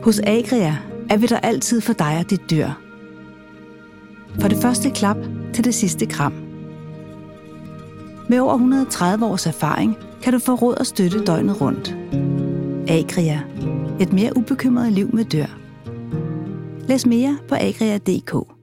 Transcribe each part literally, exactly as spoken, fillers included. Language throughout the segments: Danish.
Hos Agria er vi der altid for dig og dit dyr. For det første klap til det sidste kram. Med over et hundrede og tredive års erfaring kan du få råd og støtte døgnet rundt. Agria. Et mere ubekymret liv med dyr. Læs mere på agria punktum d k.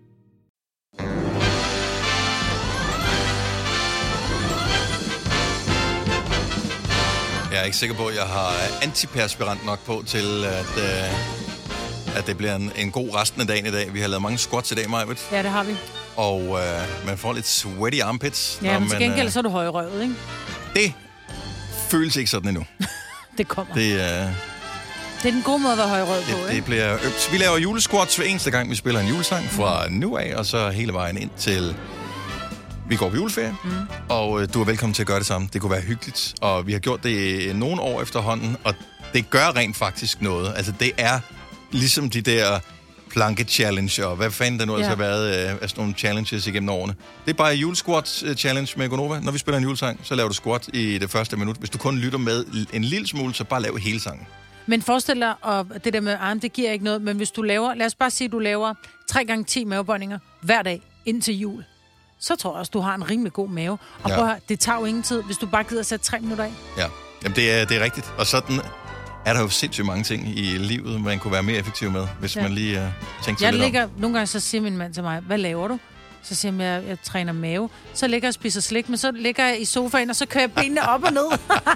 Jeg er ikke sikker på, at jeg har antiperspirant nok på til, at, uh, at det bliver en, en god resten af dagen i dag. Vi har lavet mange squats i dag, Majbet. Ja, det har vi. Og uh, man får lidt sweaty armpits. Ja, men til gengæld uh, så er du højrøvet, ikke? Det føles ikke sådan endnu. Det kommer. Det, uh, det er den gode måde at være højrøvet på, det, ikke? Det bliver øbt. Vi laver julesquats hver eneste gang, vi spiller en julesang fra mm. nu af, og så hele vejen ind til... Vi går på juleferie, mm. og øh, du er velkommen til at gøre det samme. Det kunne være hyggeligt, og vi har gjort det nogle år efterhånden, og det gør rent faktisk noget. Altså, det er ligesom de der planke-challenge, og hvad fanden der nu ja. altså har været øh, af sådan nogle challenges igennem årene. Det er bare julesquat-challenge med Gonova. Når vi spiller en julesang, så laver du squat i det første minut. Hvis du kun lytter med en lille smule, så bare lav hele sangen. Men forestil dig, og det der med arm, det giver ikke noget, men hvis du laver, lad os bare sige, at du laver tre gange ti mavebøjninger hver dag indtil jul, så tror jeg også, du har en rimelig god mave. Og ja. prøv at høre, det tager jo ingen tid, hvis du bare gider at sætte tre minutter af. Ja, jamen det er, det er rigtigt. Og sådan er der jo sindssygt mange ting i livet, man kunne være mere effektiv med, hvis ja. man lige uh, tænker sig jeg lidt ligger, om. Nogle gange så siger min mand til mig, hvad laver du? Så siger jeg, jeg, jeg træner mave. Så ligger jeg og spiser slik, men så ligger jeg i sofaen, og så kører jeg benene op og ned.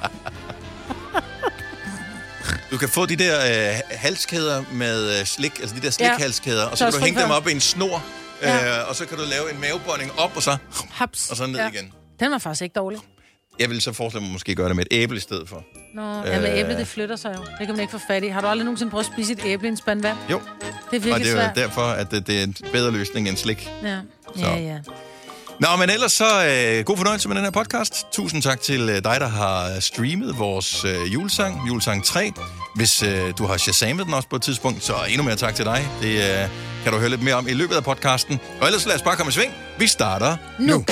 Du kan få de der øh, halskæder med øh, slik, altså de der slikhalskæder, ja. og så, så kan du hænge dem op i en snor, ja. øh, og så kan du lave en mavebånding op, og så, Haps. og så ned ja. igen. Den var faktisk ikke dårlig. Jeg vil så forestille mig måske gøre det med et æble i stedet for. Nå, ja, men æble, det flytter sig jo. Det kan man ikke få fat i. Har du aldrig nogensinde prøvet at spise et æble i en spand vand? Jo. Det er virkelig og det er svært. derfor, at det, det er en bedre løsning end slik. Ja, så. ja, ja. Nå, men ellers så øh, god fornøjelse med den her podcast. Tusind tak til øh, dig, der har streamet vores øh, julesang, julesang tre. Hvis øh, du har shazamet den også på et tidspunkt, så endnu mere tak til dig. Det øh, kan du høre lidt mere om i løbet af podcasten. Og ellers lad os bare komme i sving. Vi starter nu. nu.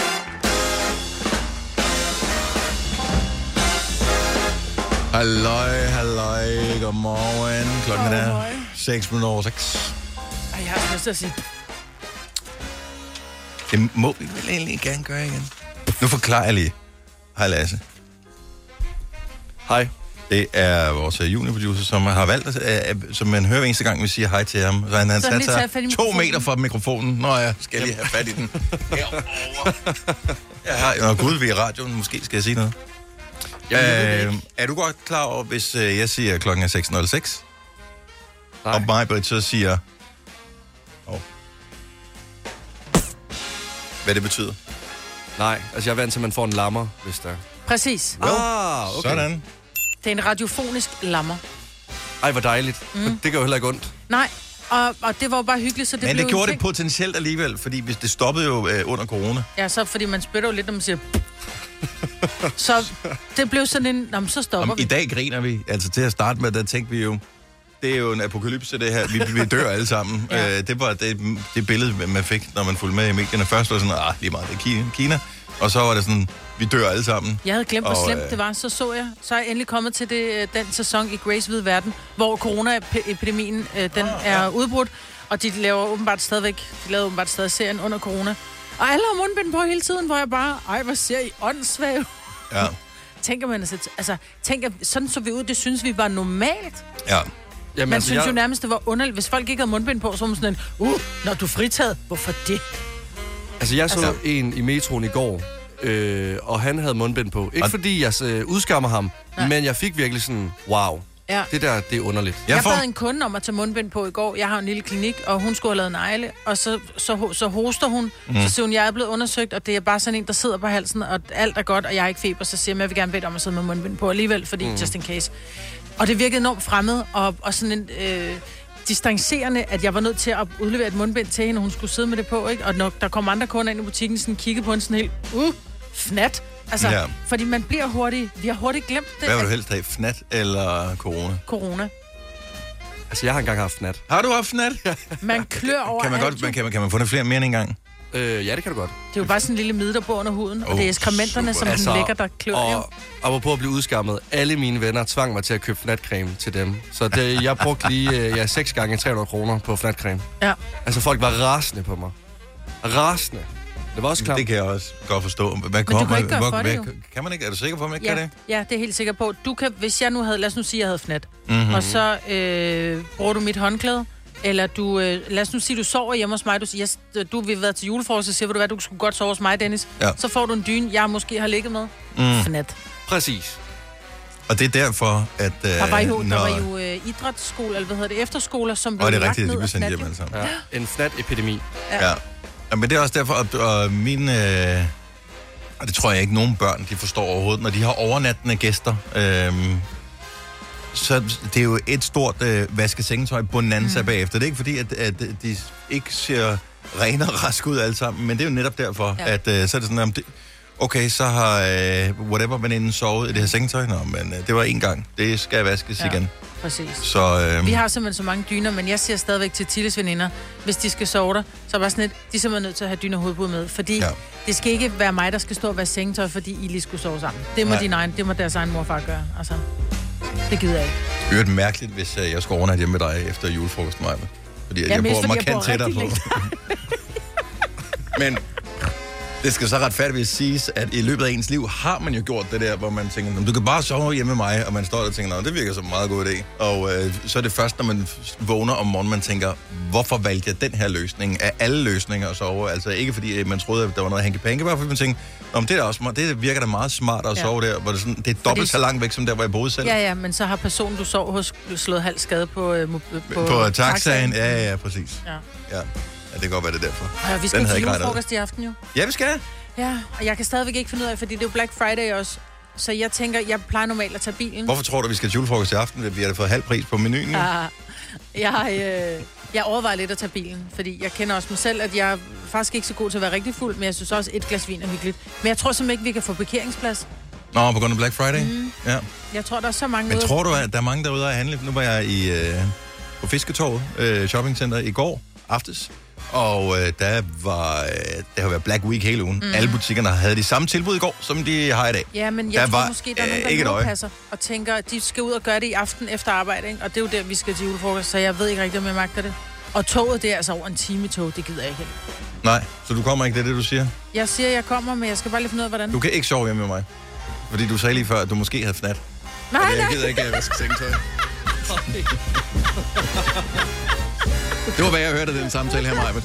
Halløj, halløj, godmorgen. Klokken oh, er seks minutter over seks. Ej, jeg har lyst til at sige... Det må vi vel egentlig gerne gøre igen. Nu forklarer jeg lige. Hej Lasse. Hej. Det er vores juniorproducer, som har valgt, at, som man hører eneste gang, vi siger hej til ham. Så han har sat sig to meter fra mikrofonen. Nå ja, skal jeg lige have fat i den. Herovre. Ja, og gud, vi er i radioen. Måske skal jeg sige noget. Jamen, øh, er du godt klar over, hvis øh, jeg siger, at klokken er seks nul seks? Nej. Og mig, Britt, så siger... Oh. Hvad det betyder? Nej, altså jeg er vant til, at man får en lammer, hvis der... Præcis. Well, ah, okay. Sådan. Det er en radiofonisk lammer. Ej, hvor dejligt. Mm. Det gør jo heller ikke ondt. Nej, og, og det var jo bare hyggeligt, så det Men blev det gjorde det potentielt alligevel, fordi hvis det stoppede jo øh, under corona. Ja, så fordi man spytter jo lidt, når man siger... Så det blev sådan en... Nå, så stopper Om, vi. I dag griner vi. Altså til at starte med, der tænkte vi jo... Det er jo en apokalypse, det her. Vi, vi dør alle sammen. Ja. Øh, det var det, det billede, man fik, når man fulgte med i medierne. Først var det sådan, ah, lige meget, det er Kina. Og så var det sådan, vi dør alle sammen. Jeg havde glemt, hvor og, slemt det var. Så så jeg. Så er jeg endelig kommet til det, den sæson i Grace Hvide Verden, hvor coronaepidemien den oh, er ja. udbrudt. Og de laver åbenbart stadigvæk, de lavede åbenbart stadig serien under corona. Og alle har mundbind på hele tiden, hvor jeg bare, ej, hvad ser I åndssvagt? Ja. Tænker man altså, altså tænker, sådan så vi ud, det synes vi var normalt. Ja. Jamen, man altså, synes jeg... jo nærmest, det var underligt. Hvis folk ikke havde mundbind på, så var man sådan en, uh, når du er fritaget, hvorfor det? Altså, jeg så altså... en i metroen i går, øh, og han havde mundbind på. Ikke og... fordi jeg øh, udskammer ham, nej. Men jeg fik virkelig sådan, wow, ja. det der, det er underligt. Jeg, jeg får... bad en kunde om at tage mundbind på i går. Jeg har en lille klinik, og hun skulle have lavet negle, og så, så, så hoster hun. Mm. Så siger hun, jeg er blevet undersøgt, og det er bare sådan en, der sidder på halsen, og alt er godt, og jeg har ikke feber. Så siger jeg, jeg vil gerne bede om at sidde med mundbind på alligevel, fordi mm. just in case. Og det virkede enormt fremmed, og, og sådan en øh, distancerende, at jeg var nødt til at udlevere et mundbind til hende, og hun skulle sidde med det på, ikke? Og når der kom andre kunder ind i butikken, sådan kiggede på en sådan helt, uh, fnat. Altså, ja. Fordi man bliver hurtigt, vi har hurtigt glemt det. Hvad vil du helst have, fnat eller corona? Corona. Altså, jeg har engang haft fnat. Har du haft fnat? Man klør over kan man, godt, man, kan, man, kan man få det flere mere end en gang? Øh, ja, det kan du godt. Det er jo bare sådan en lille mid, der bor under huden, oh, og det er ekskrementerne, som altså, den lægger, der klør. Og, og på at blive udskammet, alle mine venner tvang mig til at købe fnatcreme til dem. Så det, jeg brugte lige ja, seks gange tre hundrede kroner på fnatcreme. Ja. Altså, folk var rasende på mig. Rasende. Det var også klart. Det kan jeg også godt forstå. Hvad Men kommer, du kan ikke gøre hvor, for hvad, det, jo. Kan man ikke? Er du sikker på, at man ikke ja. kan det? Ja, det er jeg helt sikker på. Du kan, hvis jeg nu havde, lad os nu sige, at jeg havde fnat, mm-hmm. og så øh, bruger du mit håndklæde, eller du, øh, lad os nu sige, du sover hjemme hos mig, du siger, yes, du vil være til julefrokost, så siger du, hvad, du skulle godt sove hos mig, Dennis. Ja. Så får du en dyne, jeg måske har ligget med. Mm. Fnat. Præcis. Og det er derfor, at... Øh, der var jo, når... der var jo øh, idrætsskole, eller hvad hedder det, efterskoler, som blev lagt ned af fnat. Og det er rigtigt, at de blev sendt hjem alle sammen. Ja. En fnat-epidemi. Ja. ja. ja. Men det er også derfor, at øh, mine... Øh, og det tror jeg ikke, nogen børn, de forstår overhovedet, når de har overnattende gæster. Øh, så det er jo et stort øh, vaskesengetøj bonanza mm. bagefter. Det er ikke fordi, at, at de ikke ser rene og rask ud alle sammen, men det er jo netop derfor, ja. at øh, så er det sådan, at det, okay, så har øh, whatever veninden sovet i det her sengetøj, nå, men øh, det var en gang. Det skal vaskes ja, igen. Præcis. Så, øh, vi har simpelthen så mange dyner, men jeg siger stadigvæk til Tilles veninder, hvis de skal sove der, så er bare sådan et, de er simpelthen nødt til at have dyner hovedbud med, fordi ja. det skal ikke være mig, der skal stå og være sengetøj, fordi I lige skulle sove sammen. Det må, din egen, det må deres egen morfar gøre. Altså, det gider jeg ikke. Det er jo mærkeligt, hvis uh, jeg skal overnatte hjemme med dig efter julefrokosten, Maja. Fordi ja, jeg bor markant jeg tættere på. Men det skal så retfærdigvis siges, at i løbet af ens liv har man jo gjort det der, hvor man tænker, du kan bare sove hjemme med mig, og man står der og tænker, det virker som en meget god idé. Og øh, så er det først, når man vågner om morgenen, man tænker, hvorfor valgte jeg den her løsning af alle løsninger at sove? Altså ikke fordi man troede, at der var noget hanky-panky, bare fordi man tænkte, om det, er også, det virker da meget smart at sove ja. der, hvor det, sådan, det er dobbelt så langt væk, som der, hvor jeg boede selv. Ja, ja, men så har personen, du sov hos, slået halv skade på, øh, på, på taxaen. Ja, ja, præcis. Ja. Ja. Ja, det kan godt være det derfor. Ja, vi skal til julefrokost i aften jo. Ja, vi skal. Ja, og jeg kan stadigvæk ikke finde ud af, fordi det er jo Black Friday også. Så jeg tænker, jeg plejer normalt at tage bilen. Hvorfor tror du, vi skal til julefrokost i aften? Vi har da fået halv pris på menuen. Ja, jeg, øh, jeg overvejer lidt at tage bilen, fordi jeg kender også mig selv, at jeg er faktisk ikke så god til at være rigtig fuld, men jeg synes også, et glas vin er hyggeligt. Men jeg tror simpelthen ikke, vi kan få parkeringsplads. Nå, på grund af Black Friday? Mm. Ja. Jeg tror, der er så mange... Men ude... tror du, at der er mange derude at handle? Nu var jeg i, øh, på Fisketorvet øh, shoppingcenter i går aftes. Og øh, der var, øh, der har været Black Week hele ugen. Mm. Alle butikkerne havde de samme tilbud i går, som de har i dag. Ja, men jeg der tror var, måske, der er nogen, øh, der passer og tænker, at de skal ud og gøre det i aften efter arbejde, ikke? Og det er jo der, vi skal til julefrokost, så jeg ved ikke rigtig, om jeg magter det. Og toget, det er altså over en time tog, det gider jeg ikke. Nej, så du kommer ikke, det er det, du siger? Jeg siger, jeg kommer, men jeg skal bare lige finde ud af, hvordan. Du kan ikke sove hjemme med mig. Fordi du sagde lige før, at du måske havde fnat. Nej, nej. Jeg gider ikke, at jeg vasker sengetøj. Det var, hvad jeg hørte af den samtale her, Maja.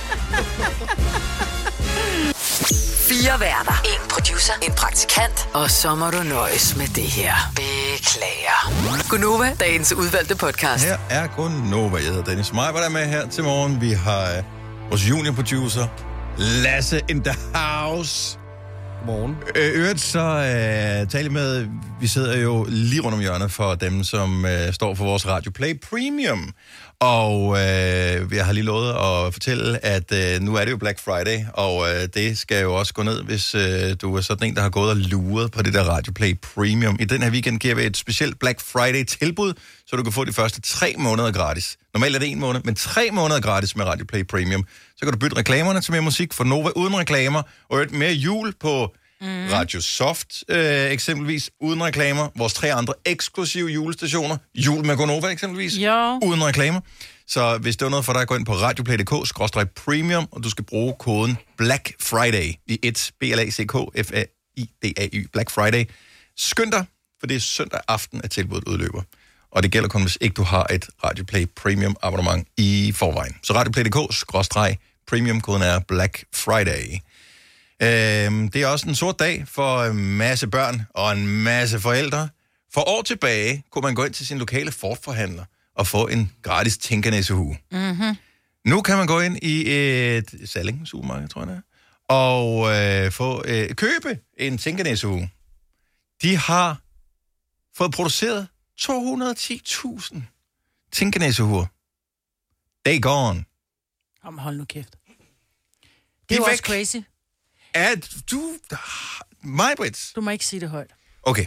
Fire værter. En producer. En praktikant. Og så må du nøjes med det her. Beklager. Gunova, dagens udvalgte podcast. Her er Gunova. Jeg hedder Dennis Maja. Hvad er med her til morgen? Vi har uh, vores junior-producer, Lasse in the house. Godmorgen. Øh, øvrigt så uh, tale med, vi sidder jo lige rundt om hjørnet for dem, som uh, står for vores Radio Play Premium. Og øh, jeg har lige lovet at fortælle, at øh, nu er det jo Black Friday, og øh, det skal jo også gå ned, hvis øh, du er sådan en, der har gået og luret på det der Radio Play Premium. I den her weekend giver vi et specielt Black Friday-tilbud, så du kan få de første tre måneder gratis. Normalt er det en måned, men tre måneder gratis med Radio Play Premium. Så kan du bytte reklamerne til mere musik for Nova uden reklamer, og et mere jul på mm. Radio Soft, øh, eksempelvis uden reklamer. Vores tre andre eksklusive julestationer. Jul med Gonova eksempelvis, jo. Uden reklamer. Så hvis det er noget for dig, gå ind på radioplay punktum d k skråstreg premium, og du skal bruge koden Black Friday i et B L A C K F A I D A Y Black Friday. Skynd dig, for det er søndag aften, at tilbuddet udløber. Og det gælder kun, hvis ikke du har et Radioplay Premium abonnement i forvejen. Så radioplay punktum d k skråstreg premium, koden er Black Friday. Øhm, det er også en sort dag for en masse børn og en masse forældre. For år tilbage kunne man gå ind til sin lokale Ford-forhandler og få en gratis tænkernæsehue. Mm-hmm. Nu kan man gå ind i et Salling supermarked, tror jeg det er, og øh, få, øh, købe en tænkernæsehue. De har fået produceret to hundrede og ti tusind tænkernæsehuer. They gone. Jamen, hold nu kæft. Det De er jo væk. også crazy. Er du... Majbrit. Du må ikke sige det højt. Okay.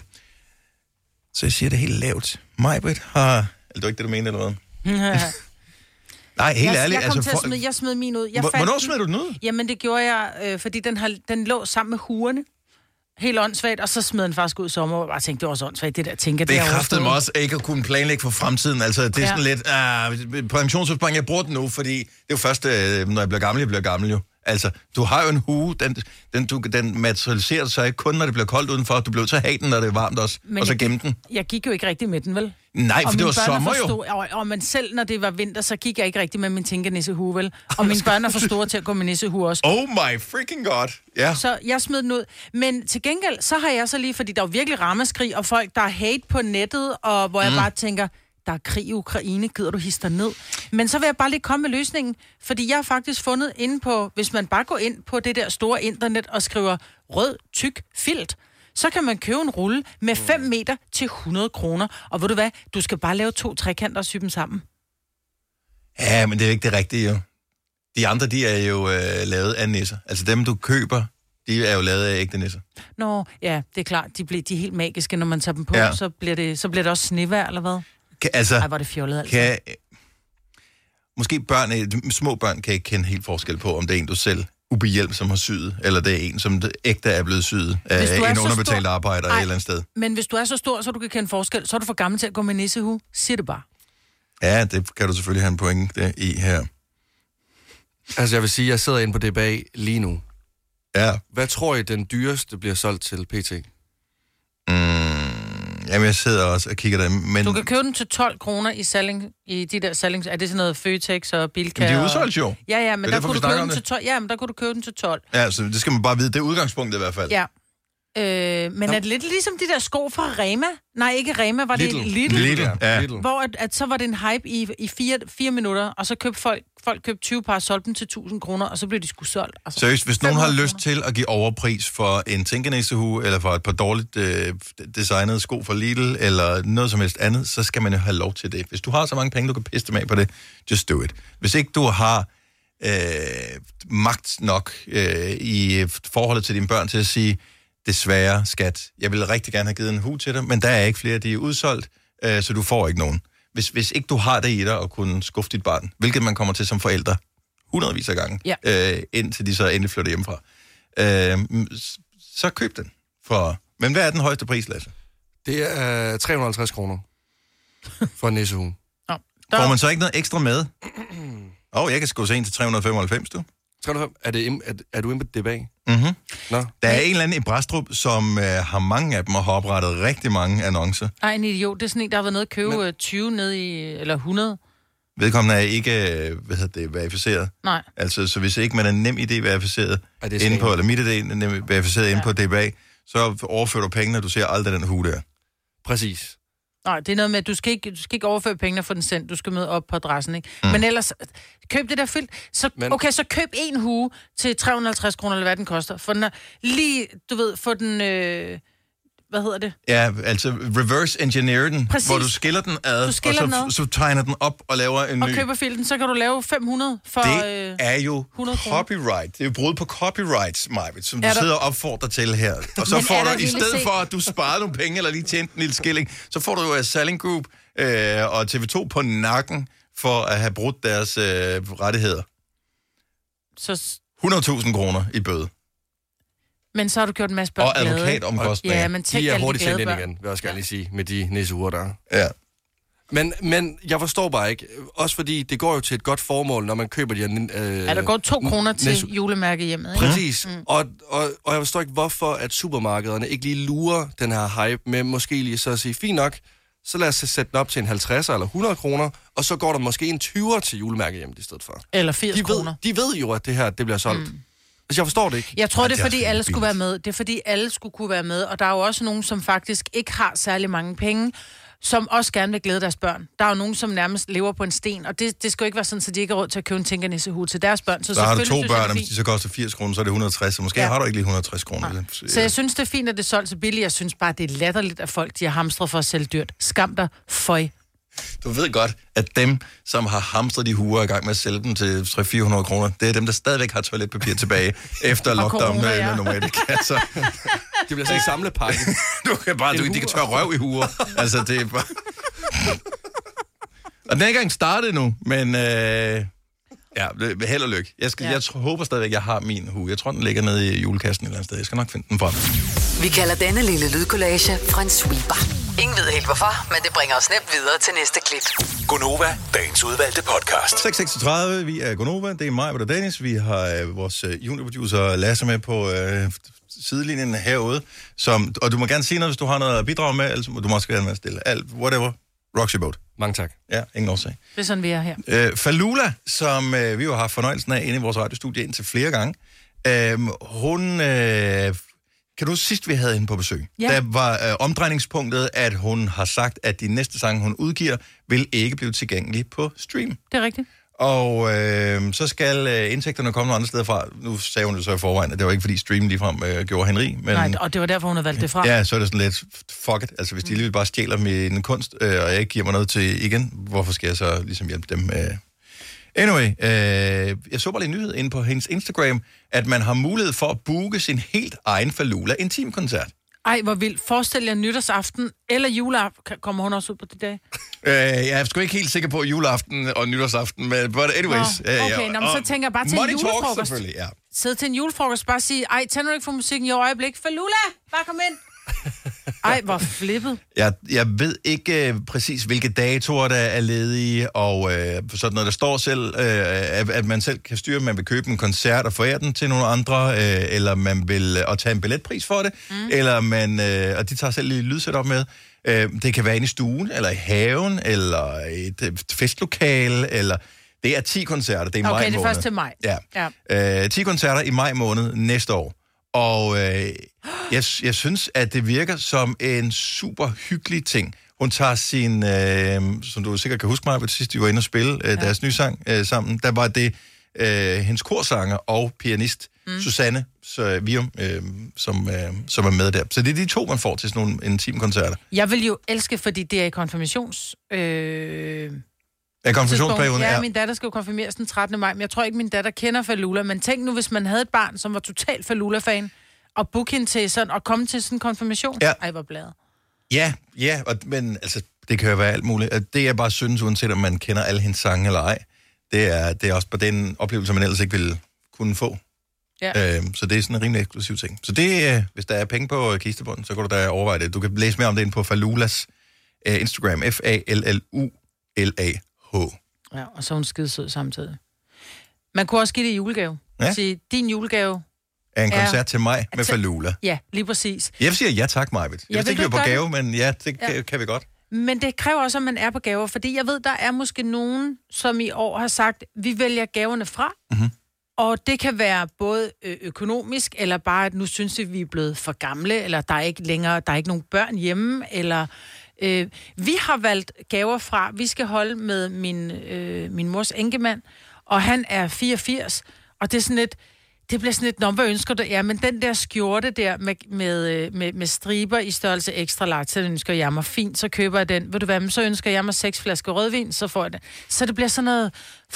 Så jeg siger det helt lavt. Majbrit har... Eller det var ikke det, du mente, eller hvad? Nej, helt jeg, ærligt. Jeg kom altså, til at smide, jeg smed min ud. Jeg Hvornår fandt, smed du den ud? Jamen, det gjorde jeg, øh, fordi den, har, den lå sammen med huerne. Helt åndssvagt, og så smed den faktisk ud i sommer, og jeg tænkte, det var så åndssvagt, det der tænker. Det, det kræftede mig også ikke at kunne planlægge for fremtiden. Altså, det er ja. sådan lidt, uh, pensionsopsparing, jeg bruger den nu, fordi det er jo først, uh, når jeg bliver gammel, jeg bliver gammel jo. Altså, du har jo en hue, den, den, du, den materialiserer sig ikke kun, når det bliver koldt udenfor. Du bliver til at have den, når det er varmt også, men og så gemme den. Jeg gik jo ikke rigtig med den, vel? Nej, for og det var sommer forstod, jo. Og, og men selv når det var vinter, så gik jeg ikke rigtig med min tænkenissehue, vel? Og mine børn er for store til at gå med nissehue også. Oh my freaking god. Ja. Yeah. Så jeg smed den ud. Men til gengæld, så har jeg så lige, fordi der er jo virkelig ramaskrig, og folk, der er hate på nettet, og hvor mm. jeg bare tænker, der er krig i Ukraine, gider du hisse dig ned? Men så vil jeg bare lige komme med løsningen, fordi jeg har faktisk fundet inde på, hvis man bare går ind på det der store internet og skriver rød, tyk, filt, så kan man købe en rulle med fem meter til hundrede kroner. Og ved du hvad? Du skal bare lave to trekanter og sy dem sammen. Ja, men det er ikke det rigtige jo. De andre, de er jo øh, lavet af nisser. Altså dem, du køber, de er jo lavet af ægte nisser. Nå, ja, det er klart. De, bliver, de er helt magiske, når man tager dem på. Ja. Så, bliver det, så bliver det også snevejr, eller hvad? Kan, altså, Ej, hvor det fjollet, altså. Kan, måske børn, små børn kan ikke kende helt forskel på, om det er en, du selv ubehjælp, som har syet, eller det er en, som ægte er blevet syet af en underbetalt stor... arbejder et eller andet sted. Men hvis du er så stor, så du kan kende forskel, så er du for gammel til at gå med nissehue. Siger det bare. Ja, det kan du selvfølgelig have en pointe i her. Altså, jeg vil sige, at jeg sidder inde på D B A lige nu. Ja. Hvad tror I, den dyreste bliver solgt til P T? Mm, jamen, jeg sidder også og kigger der, men... Du kan købe den til tolv kroner i salling, i de der sallings... Er det sådan noget Føtex og Bilka? Men de er udsolgt jo. Ja, ja, men der kunne, du købe den til tolv. Ja, men der kunne du købe den til tolv. Ja, så det skal man bare vide. Det er udgangspunktet i hvert fald. Ja. Øh, men er det lidt ligesom de der sko fra Rema? Nej, ikke Rema, var Lidl. det Lidl? Lidl, ja. Hvor at, at så var det en hype i, i fire, fire minutter, og så købte folk, folk købte tyve par og solgte dem til tusind kroner, og så blev de sgu solgt. Altså, seriøst, hvis nogen har lyst til at give overpris for en tænkenissehue, eller for et par dårligt øh, designede sko fra Lidl, eller noget som helst andet, så skal man jo have lov til det. Hvis du har så mange penge, du kan pisse dem af på det, just do it. Hvis ikke du har øh, magt nok øh, i forholdet til dine børn til at sige, desværre, skat, jeg ville rigtig gerne have givet en hue til dig, men der er ikke flere, de er udsolgt, øh, så du får ikke nogen. Hvis, hvis ikke du har det i dig at kunne skuffe dit barn, hvilket man kommer til som forældre hundredvis af gange, ja. øh, indtil de så endelig flytter hjemmefra, øh, så køb den. For, men hvad er den højeste pris, Lasse? Det er tre hundrede og halvtreds kroner for en nissehue. Ja. Får man så ikke noget ekstra med? Åh, oh, jeg kan sgu se en til tre hundrede og femoghalvfems, du. Er, det, er, er du inde på D B A? Mm-hmm. Der er en eller anden i Brastrup, som øh, har mange af dem og har oprettet rigtig mange annoncer. Ej, en idiot. Det er sådan en, der har været nede at købe Men... tyve ned i, eller hundrede. Vedkommende er ikke, hvad hedder det, verificeret. Nej. Altså, så hvis ikke man er nem idé verificeret inde på, eller mit idé nem verificeret ja. inde på D B A, så overfører du pengene, og du ser aldrig den hue der. Præcis. Nej, det er noget med, at du skal ikke, du skal ikke overføre pengene for den sendt. Du skal møde op på adressen, ikke? Mm. Men ellers, køb det der fyldt. Så, Men... Okay, så køb en hue til tre hundrede og halvtreds kroner, eller hvad den koster. For den er lige, du ved, for den... Øh... Hvad hedder det? Ja, altså reverse engineer den, Præcis. Hvor du skiller den ad, skiller og så, den så tegner den op og laver en og ny. Og køber filten, så kan du lave fem hundrede for Det er jo copyright. Det er jo brud på copyrights, Majbet, som du sidder og opfordrer til her. Og så får du, i stedet for at du sparer nogle penge, eller lige tjente en lille skilling, så får du jo Salling Group øh, og T V to på nakken for at have brudt deres øh, rettigheder. Så... hundrede tusind kroner i bøde. Men så har du gjort en masse børn glade. Og advokatomkostninger. Ja, men tænk de er hurtigt selv ind igen, vil jeg også gerne lige sige, med de nisseure der. Ja. Men, men jeg forstår bare ikke, også fordi det går jo til et godt formål, når man køber de her... Øh, ja, der går to kroner til næs- julemærke hjemmet, ikke? Præcis. Mm. Og, og, og jeg forstår ikke, hvorfor at supermarkederne ikke lige lurer den her hype med måske lige så at sige, fint nok, så lad os sætte den op til en halvtredser eller hundrede kroner, og så går der måske en tyver til julemærke hjemmet i stedet for. Eller firs de kroner. Ved, de ved jo, at det her det bliver solgt. Mm. Altså, jeg forstår det ikke. Jeg tror, det er, fordi alle skulle være med. Det er, fordi alle skulle kunne være med. Og der er jo også nogen, som faktisk ikke har særlig mange penge, som også gerne vil glæde deres børn. Der er jo nogen, som nærmest lever på en sten, og det, det skal jo ikke være sådan, så de ikke har råd til at købe en tænkernissehue til deres børn. Så, så har du to børn, og hvis de så koster firs kroner, så er det et hundrede og tres, så måske ja. har du ikke lige et hundrede og tres kroner. Ja. Så jeg synes, det er fint, at det er solgt så billigt. Jeg synes bare, det er latterligt, at folk de har hamstret for at sælge dyrt. Skam dig, føj. Du ved godt, at dem, som har hamstret de huer i gang med at sælge dem til tre hundrede til fire hundrede kroner, det er dem, der stadigvæk har toiletpapir tilbage efter lockdown med ja. normale kasser. Det bliver sådan en samlepakke. Du kan bare, du, de kan tørre røv i huer. Altså, det er bare... Og den er ikke engang startet nu, men øh, ja, held og lykke. Jeg, skal, ja. jeg tror, håber stadigvæk, jeg har min hue. Jeg tror, den ligger nede i julekassen et eller andet sted. Jeg skal nok finde den frem. Vi kalder denne lille lydkollage en sweeper. Ingen ved helt hvorfor, men det bringer os nemt videre til næste klip. Gonova, dagens udvalgte podcast. seks seksogtredive, vi er Gonova. Det er mig, og Dennis. Vi har øh, vores øh, juniorproducer Lasse med på øh, sidelinjen herude. Som, og du må gerne sige noget, hvis du har noget at bidrage med. Ellers må du måske gerne være stille. Alt, whatever. Roxy Boat. Mange tak. Ja, ingen årsag. Det er sådan, vi er her. Øh, Falula, som øh, vi jo har haft fornøjelsen af inde i vores radiostudie indtil flere gange. Øh, hun... Øh, kan du sidst, vi havde hende på besøg? Ja. Der var øh, omdrejningspunktet, at hun har sagt, at de næste sange, hun udgiver, vil ikke blive tilgængelige på stream. Det er rigtigt. Og øh, så skal øh, indtægterne komme nogle andre steder fra. Nu sagde hun det så i forvejen, at det var ikke fordi streamen ligefrem øh, gjorde hende rig. Men, Nej, og det var derfor, hun havde valgt det fra. Ja, så er det sådan lidt, fuck it. Altså hvis de lige bare stjæler min kunst, øh, og jeg ikke giver mig noget til igen, hvorfor skal jeg så ligesom hjælpe dem? Øh. Anyway, øh, jeg så bare lige en nyhed inde på hendes Instagram, at man har mulighed for at booke sin helt egen Falula intimkoncert. Ej, hvor vildt. Forestil jer nytårsaften eller juleaften. Kommer hun også ud på de dage? Øh, jeg er sgu ikke helt sikker på juleaften og nytårsaften, men but anyways. Nå, okay, øh, nå, men så tænker jeg bare til en julefrokost. Ja. Sid til en julefrokost, bare sige, ej, tænder du ikke for musikken i øjeblik? Falula, bare kom ind. Ej, hvor flippet. Jeg, jeg ved ikke uh, præcis, hvilke datoer der er ledige, og uh, sådan noget, der står selv, uh, at, at man selv kan styre, man vil købe en koncert og forære den til nogle andre, uh, eller man vil uh, tage en billetpris for det, mm. eller man, uh, og de tager selv lige lydsæt op med. Uh, det kan være inde i stuen, eller i haven, eller et, et festlokale, eller... Det er ti koncerter, det er i okay, maj måned. Okay, det er først til maj. Ja. ja. Uh, ti koncerter i maj måned næste år. Og øh, jeg, jeg synes, at det virker som en super hyggelig ting. Hun tager sin, øh, som du sikkert kan huske mig, på sidst de var inde og spille øh, ja. deres nye sang øh, sammen, der var det øh, hendes korsanger og pianist, mm. Susanne så, Vium, øh, som, øh, som er med der. Så det er de to, man får til sådan nogle intime koncerter. Jeg vil jo elske, fordi det er i konfirmations... Øh... Ja, konfirmationsperioden, ja. Ja, min datter skal jo konfirmeres den trettende maj, men jeg tror ikke, min datter kender Falula. Men tænk nu, hvis man havde et barn, som var total Falula-fan, og booke hende til sådan, og komme til sådan en konfirmation. Ja. Ej, hvor bladet. Ja, ja, og, men altså, det kan jo være alt muligt. Det jeg bare synes, uanset om man kender alle hendes sange eller ej, det er, det er også på den oplevelse, man ellers ikke ville kunne få. Ja. Øhm, så det er sådan en rimelig eksklusiv ting. Så det, hvis der er penge på kistebunden, så kan du da overveje det. Du kan læse mere om det inde på Falulas uh, Instagram, F A L L U L A H. Ja, og så er hun skidesød samtidig. Man kunne også give det i julegave. Ja. Sige, din julegave er en koncert er... til mig med til... Falula. Ja, lige præcis. Jeg siger ja tak, Majbet. Jeg vidste ikke, vi var på gave, det? Men ja, det ja. kan vi godt. Men det kræver også, at man er på gaver, fordi jeg ved, der er måske nogen, som i år har sagt, vi vælger gaverne fra, mm-hmm. og det kan være både økonomisk, eller bare, at nu synes vi, vi er blevet for gamle, eller der er ikke længere, der er ikke nogen børn hjemme, eller... Øh, vi har valgt gaver fra, vi skal holde med min, øh, min mors enkemand, og han er fireogfirs, og det er sådan lidt, det bliver sådan lidt, nå, hvad ønsker du? Ja, men den der skjorte der med, med, med, med striber i størrelse ekstra large, så ønsker jeg mig fint, så køber jeg den. Ved du hvad, men så ønsker jeg mig seks flasker rødvin, så får jeg den. Så det bliver sådan noget...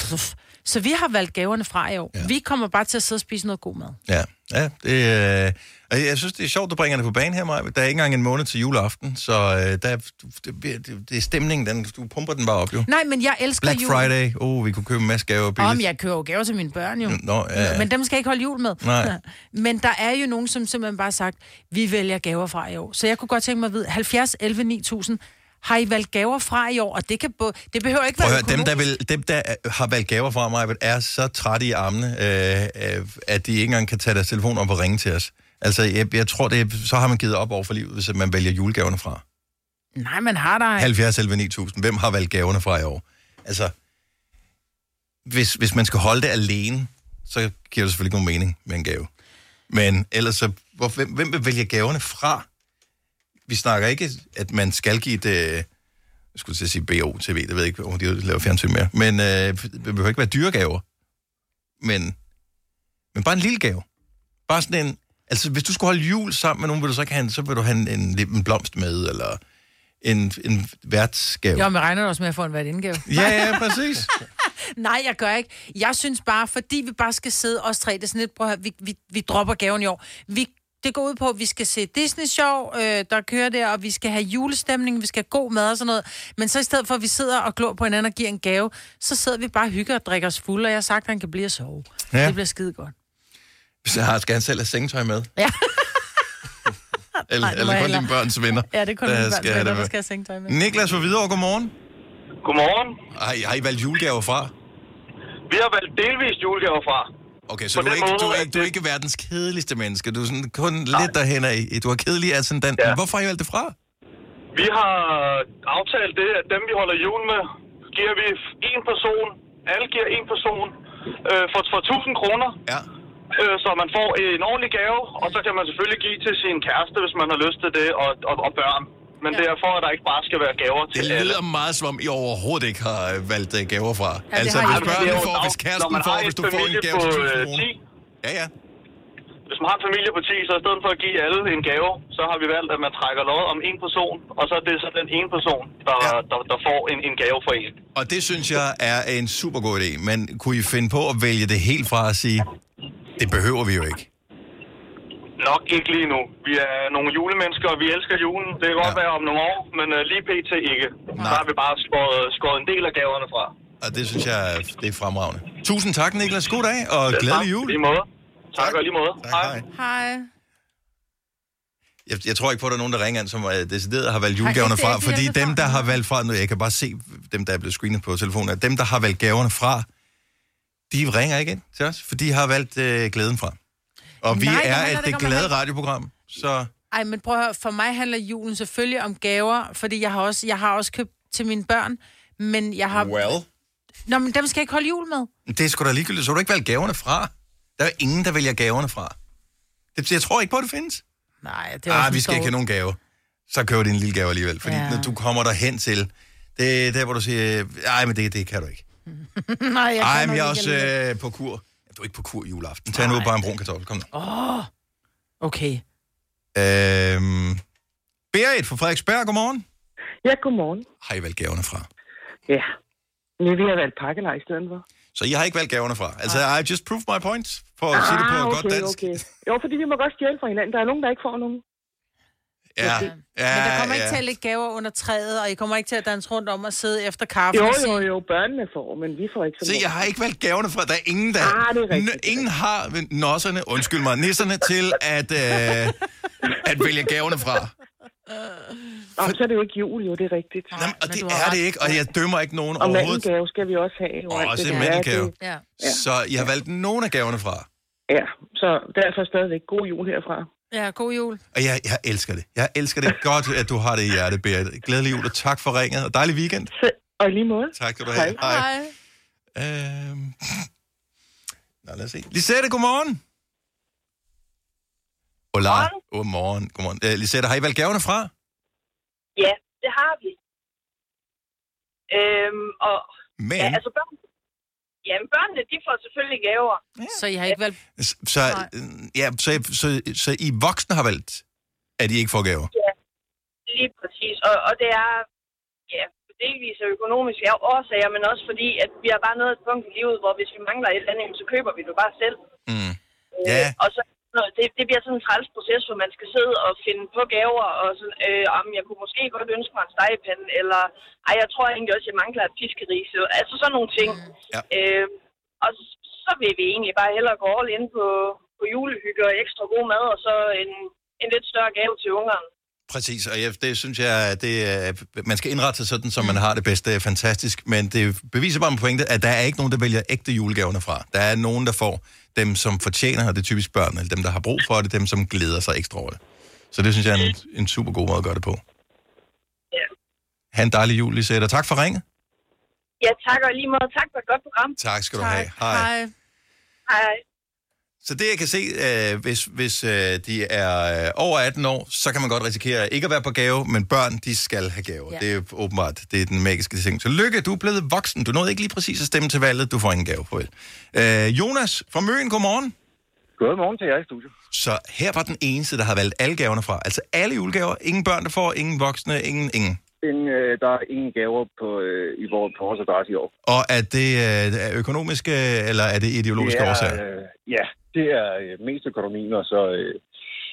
Så vi har valgt gaverne fra i år. Ja. Vi kommer bare til at sidde og spise noget god mad. Ja, ja det øh... Jeg synes, det er sjovt, du bringer det på banen her, Maja. Der er ikke engang en måned til juleaften, så øh, der, det, det, det er stemningen, den, du pumper den bare op, jo. Nej, men jeg elsker Black jul. Black Friday, oh, vi kunne købe en masse gaver billigt. Om jeg køber jo gaver til mine børn, jo. Nå, ja. Men dem skal jeg ikke holde jul med. Nej. Men der er jo nogen, som simpelthen bare har sagt, vi vælger gaver fra i år. Så jeg kunne godt tænke mig at vide, halvfjerds elleve ni tusind, har I valgt gaver fra i år? Og det, kan både, det behøver ikke være høre, dem, der vil, dem, der har valgt gaver fra mig, er så trætte i armene, øh, at de ikke engang kan tage deres telefon op og ringe til os. Altså, jeg, jeg tror, det er, så har man givet op over for livet, hvis man vælger julegaverne fra. Nej, man har der ikke. halvfjerds elleve ni tusind. Hvem har valgt gaverne fra i år? Altså, hvis, hvis man skal holde det alene, så giver det selvfølgelig ikke nogen mening med en gave. Men ellers så, hvor, hvem, hvem vil vælge gaverne fra? Vi snakker ikke, at man skal give det, jeg skulle til at sige B O T V, det ved jeg ikke, om de laver fjernsyn mere. Men øh, det behøver ikke være dyre gaver. Men, men bare en lille gave. Bare sådan en, altså hvis du skulle holde jul sammen med nogen, vil du så ikke have en, så vil du have en, en, en blomst med, eller en, en værtsgave. Jo, men jeg regner også med at få en værtindgave. Ja, ja, præcis. Nej, jeg gør ikke. Jeg synes bare, fordi vi bare skal sidde os tre, det er sådan lidt, prøv at høre, vi, vi, vi dropper gaven i år. Vi det går ud på, at vi skal se Disney-show, øh, der kører der, og vi skal have julestemning, vi skal have god mad og sådan noget. Men så i stedet for, at vi sidder og glor på hinanden og giver en gave, så sidder vi bare og hygger og drikker os fulde, og jeg har sagt, at han kan blive at sove. Ja. Det bliver skide godt. Så har skal han selv have sengetøj med? Ja. eller Nej, eller kun dine børns venner? Ja, det er kun dine børns venner, der skal have sengetøj med. Niklas fra Hvidovre, godmorgen. Godmorgen. Har I, har I valgt julegaver fra? Vi har valgt delvist julegaver fra. Okay, så du er, ikke, du, er ikke, du er ikke verdens kedeligste menneske. Du er sådan kun Nej. lidt derhen af. Du er kedelig ascendant. Ja. Hvorfor har I valgt det fra? Vi har aftalt det, at dem, vi holder jul med, giver vi en person. Alle giver en person øh, for, for tusind kroner. Ja. Øh, så man får en ordentlig gave, og så kan man selvfølgelig give til sin kæreste, hvis man har lyst til det, og, og, og børn. Men ja. det er for, at der ikke bare skal være gaver til alle. Det lyder alle. meget, som om I overhovedet ikke har valgt uh, gaver fra. Ja, altså, hvis børnene får, hvis kæresten får, hvis du får en gave til tusind kroner. Ja, ja. Hvis man har en familie på ti, så i stedet for at give alle en gave, så har vi valgt, at man trækker lod om en person, og så er det så den ene person, der, ja. der, der får en, en gave for en. Og det synes jeg er en super god idé. Men kunne I finde på at vælge det helt fra at sige, det behøver vi jo ikke? Nok ikke lige nu. Vi er nogle julemennesker, og vi elsker julen. Det kan godt ja. være om nogle år, men uh, lige pt. ikke. Nej. Så har vi bare skåret, skåret en del af gaverne fra. Og det synes jeg, det er fremragende. Tusind tak, Niklas. God dag, og ja, glædelig jul. Lige måde. Tak, tak og lige måde. Tak, hej. Hej. Jeg, jeg tror ikke på, at der er nogen, der ringer ind, som uh, decideret har valgt julegaverne fra, fordi dem, der har valgt fra, nu jeg kan bare se dem, der er blevet screenet på telefonen, at dem, der har valgt gaverne fra, de ringer ikke ind til os, for de har valgt uh, glæden fra. Og vi Nej, er et det glade radioprogram, så... Ej, men prøv at høre, for mig handler julen selvfølgelig om gaver, fordi jeg har også, jeg har også købt til mine børn, men jeg har... Well... Nå, men dem skal jeg ikke holde jul med. Det er sgu da ligegyldigt, så har du ikke valgt gaverne fra. Der er ingen, der vælger gaverne fra. Det, jeg tror ikke på, at det findes. Nej, det er Ah, vi skal ikke have nogen gave. Så køber din lille gave alligevel, fordi ja. når du kommer der hen til, det er der, hvor du siger, ej, men det, det kan du ikke. Nej, jeg Ej, men jeg er også øh, på kur. Du er ikke på kur juleaften. Tag nu bare en brun kartoffel. Kom nu. Åh, oh, okay. Øhm, Berit fra Frederiksberg, godmorgen. Ja, godmorgen. Har I valgt gaverne fra? Ja, men vi har valgt pakkelej i stedet for. Så I har ikke valgt gaverne fra? Altså, I just proved my point, for at ah, sige det på okay, godt dansk. Okay. Jo, fordi vi må godt stjæle fra hinanden. Der er nogen, der ikke får nogen. Ja, ja, men der kommer ja. ikke til at lægge gaver under træet, og I kommer ikke til at danse rundt om og sidde efter kaffe. Jo, og sige... jo, jo, børnene får, men vi får ikke sådan. Se, jeg har ikke valgt gaverne fra. Der er ingen, der... Ah, det er rigtigt. N- ingen har nosserne, undskyld mig, nisserne til at, øh, at vælge gaverne fra. Og så er det jo ikke jul, jo, det er rigtigt. Nej, Jamen, og det er ret. det ikke, og jeg dømmer ikke nogen og overhovedet. Og mandelgave skal vi også have. Og også en mandelgave. Ja. Så I har valgt nogle af gaverne fra? Ja, så derfor stadigvæk god jul herfra. Ja, god jul. Og jeg, jeg elsker det. Jeg elsker det godt, at du har det i hjertet, Berit. Glædelig jul, og tak for ringet, og dejlig weekend. Så, og i lige måde. Tak skal du have. Hej. Hej. Øhm... Nå, lad os se. Lisette, godmorgen. Hola. Godmorgen. Godmorgen. Uh, Lisette, har I valgt gaverne fra? Ja, det har vi. Øhm, og... Men... Ja, altså børn... Jamen, børnene, de får selvfølgelig gaver. Ja. Så I har ikke valgt... Så, så, ja, så, så, så, så I voksne har valgt, at I ikke får gaver? Ja, lige præcis. Og, og det er, ja, delvis af økonomiske årsager, men også fordi, at vi har bare nået et punkt i livet, hvor hvis vi mangler et eller andet, så køber vi det bare selv. Mm. Øh, Ja. Og så det, det bliver sådan en træls proces, hvor man skal sidde og finde på gaver, og sådan, øh, om jeg kunne måske godt ønske mig en stegepande, eller ej, jeg tror egentlig også, jeg mangler et fiskeris. Altså sådan nogle ting. Mm. Ja. Øh, og så, så vil vi egentlig bare hellere gå all in på, på julehygge og ekstra god mad, og så en, en lidt større gave til ungerne. Præcis, og jeg, det synes jeg, det er, man skal indrette sig sådan, så man har det bedste. Det er fantastisk, men det beviser bare en pointe, at der er ikke nogen, der vælger ægte julegaverne fra. Der er nogen, der får dem, som fortjener, og det er typisk børn, eller dem, der har brug for det, dem, som glæder sig ekstra over det. Så det synes jeg er en, en super god måde at gøre det på. Ja. Ha' en dejlig jul, Lisette, og tak for ringet. Ja, tak, og lige måde. Tak for et godt program. Tak skal du Tak. have. Hej. Hej. Hej. Så det, jeg kan se, øh, hvis, hvis øh, de er øh, over atten år, så kan man godt risikere ikke at være på gave, men børn, de skal have gaver. Ja. Det er jo åbenbart, det er den magiske ting. Så Lykke, du er blevet voksen. Du nåede ikke lige præcis at stemme til valget. Du får ingen gave på det. Øh, Jonas fra Møn, godmorgen. Godmorgen til jer i studiet. Så her var den eneste, der har valgt alle gaverne fra. Altså alle julegaver. Ingen børn, der får. Ingen voksne. Ingen. ingen. En, øh, der er ingen gaver på, øh, i vores, på vores adresse i år. Og er det øh, økonomiske, eller er det ideologiske det er, årsager? Øh, ja, det er øh, mest økonomien, og så, øh,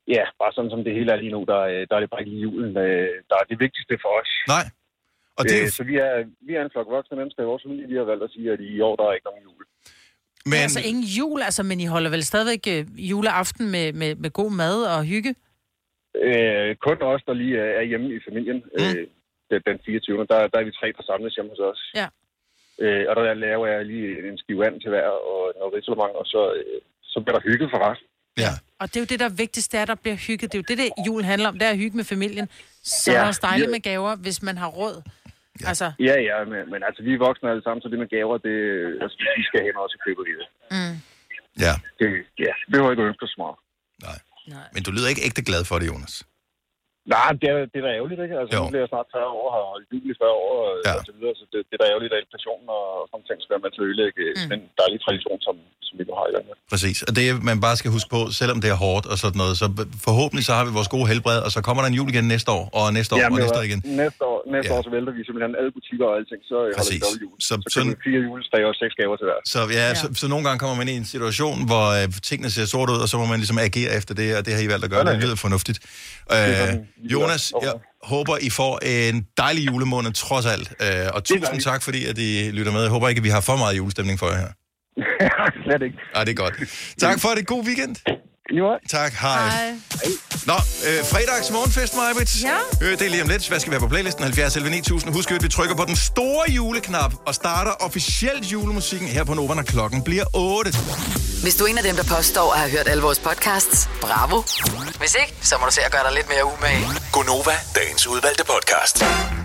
Ja, bare sådan som det hele er lige nu, der, der er det bare ikke lige julen, der er det vigtigste for os. Nej. Og det... øh, så vi er, vi er en flok voksne mennesker i vores familie, vi har valgt at sige, at i år der er ikke nogen jul. Men... Altså ingen jul, altså, men I holder vel stadigvæk øh, juleaften med, med, med god mad og hygge? Øh, kun os, der lige er hjemme i familien. Mm. Øh, den, den fireogtyvende Der, der er vi tre, der samles hjemme hos os. Ja. Øh, og der laver jeg lige en skive vand til hver og noget risalemang, og så, øh, så bliver der hygget for resten. Ja. Og det er jo det, der vigtigste er, der bliver hygget. Det er jo det, det jul handler om, det er at hygge med familien. Så ja, er det dejligt ja. med gaver, hvis man har råd. Ja. Altså. Ja, ja, men, men altså, vi er voksne alle sammen, så det med gaver, det, altså, vi skal hen også købe i det. Mm. Ja. Det, ja, det behøver ikke at ønske så meget. Nej. Nej. Men du lyder ikke ægte glad for det, Jonas. Nej, det er, det er da ærgerligt, ikke? Altså, jo. Nu bliver jeg snart fyrre år, har holdt jul i fyrre år og, ja. og så videre, så det, det er da ærgerligt, at inflationen og sådan ting skal være med til at ødelægge mm. den dejlige tradition, som, som vi nu har i landet. Præcis, og det man bare skal huske på, selvom det er hårdt og sådan noget, så forhåbentlig så har vi vores gode helbred, og så kommer der en jul igen næste år, og næste år, ja, og næste år igen. Næste år, næste ja. år så vælter vi simpelthen alle butikker og alting, så holder vi dobbelt jul. Så, så sådan, vi fire julestrege og seks gaver til hver. Så ja, ja. Så, så nogle gange kommer man i en situation, hvor øh, tingene ser sort ud, og så må man ligesom agere efter det, og det har I valgt at gøre, ja, det lyder fornuftigt. Øh, Jonas, jeg håber, I får en dejlig julemåned, trods alt. Øh, og tusind tak, fordi at I lytter med. Jeg håber ikke, at vi har for meget julestemning for jer her. Slet ikke. Ej, det er godt. Tak for det. God weekend. Jo. Tak. Hej. Hej. Nå, øh, fredags morgenfest, Majbrit. Ja. Øh, det er lige om lidt. Hvad skal vi have på playlisten? halvfjerds elleve ni tusind. Husk at vi trykker på den store juleknap og starter officielt julemusikken her på Nova, når klokken bliver otte. Hvis du er en af dem, der påstår at have hørt alle vores podcasts, bravo. Hvis ikke, så må du se at gøre dig lidt mere umage. Gonova, dagens udvalgte podcast.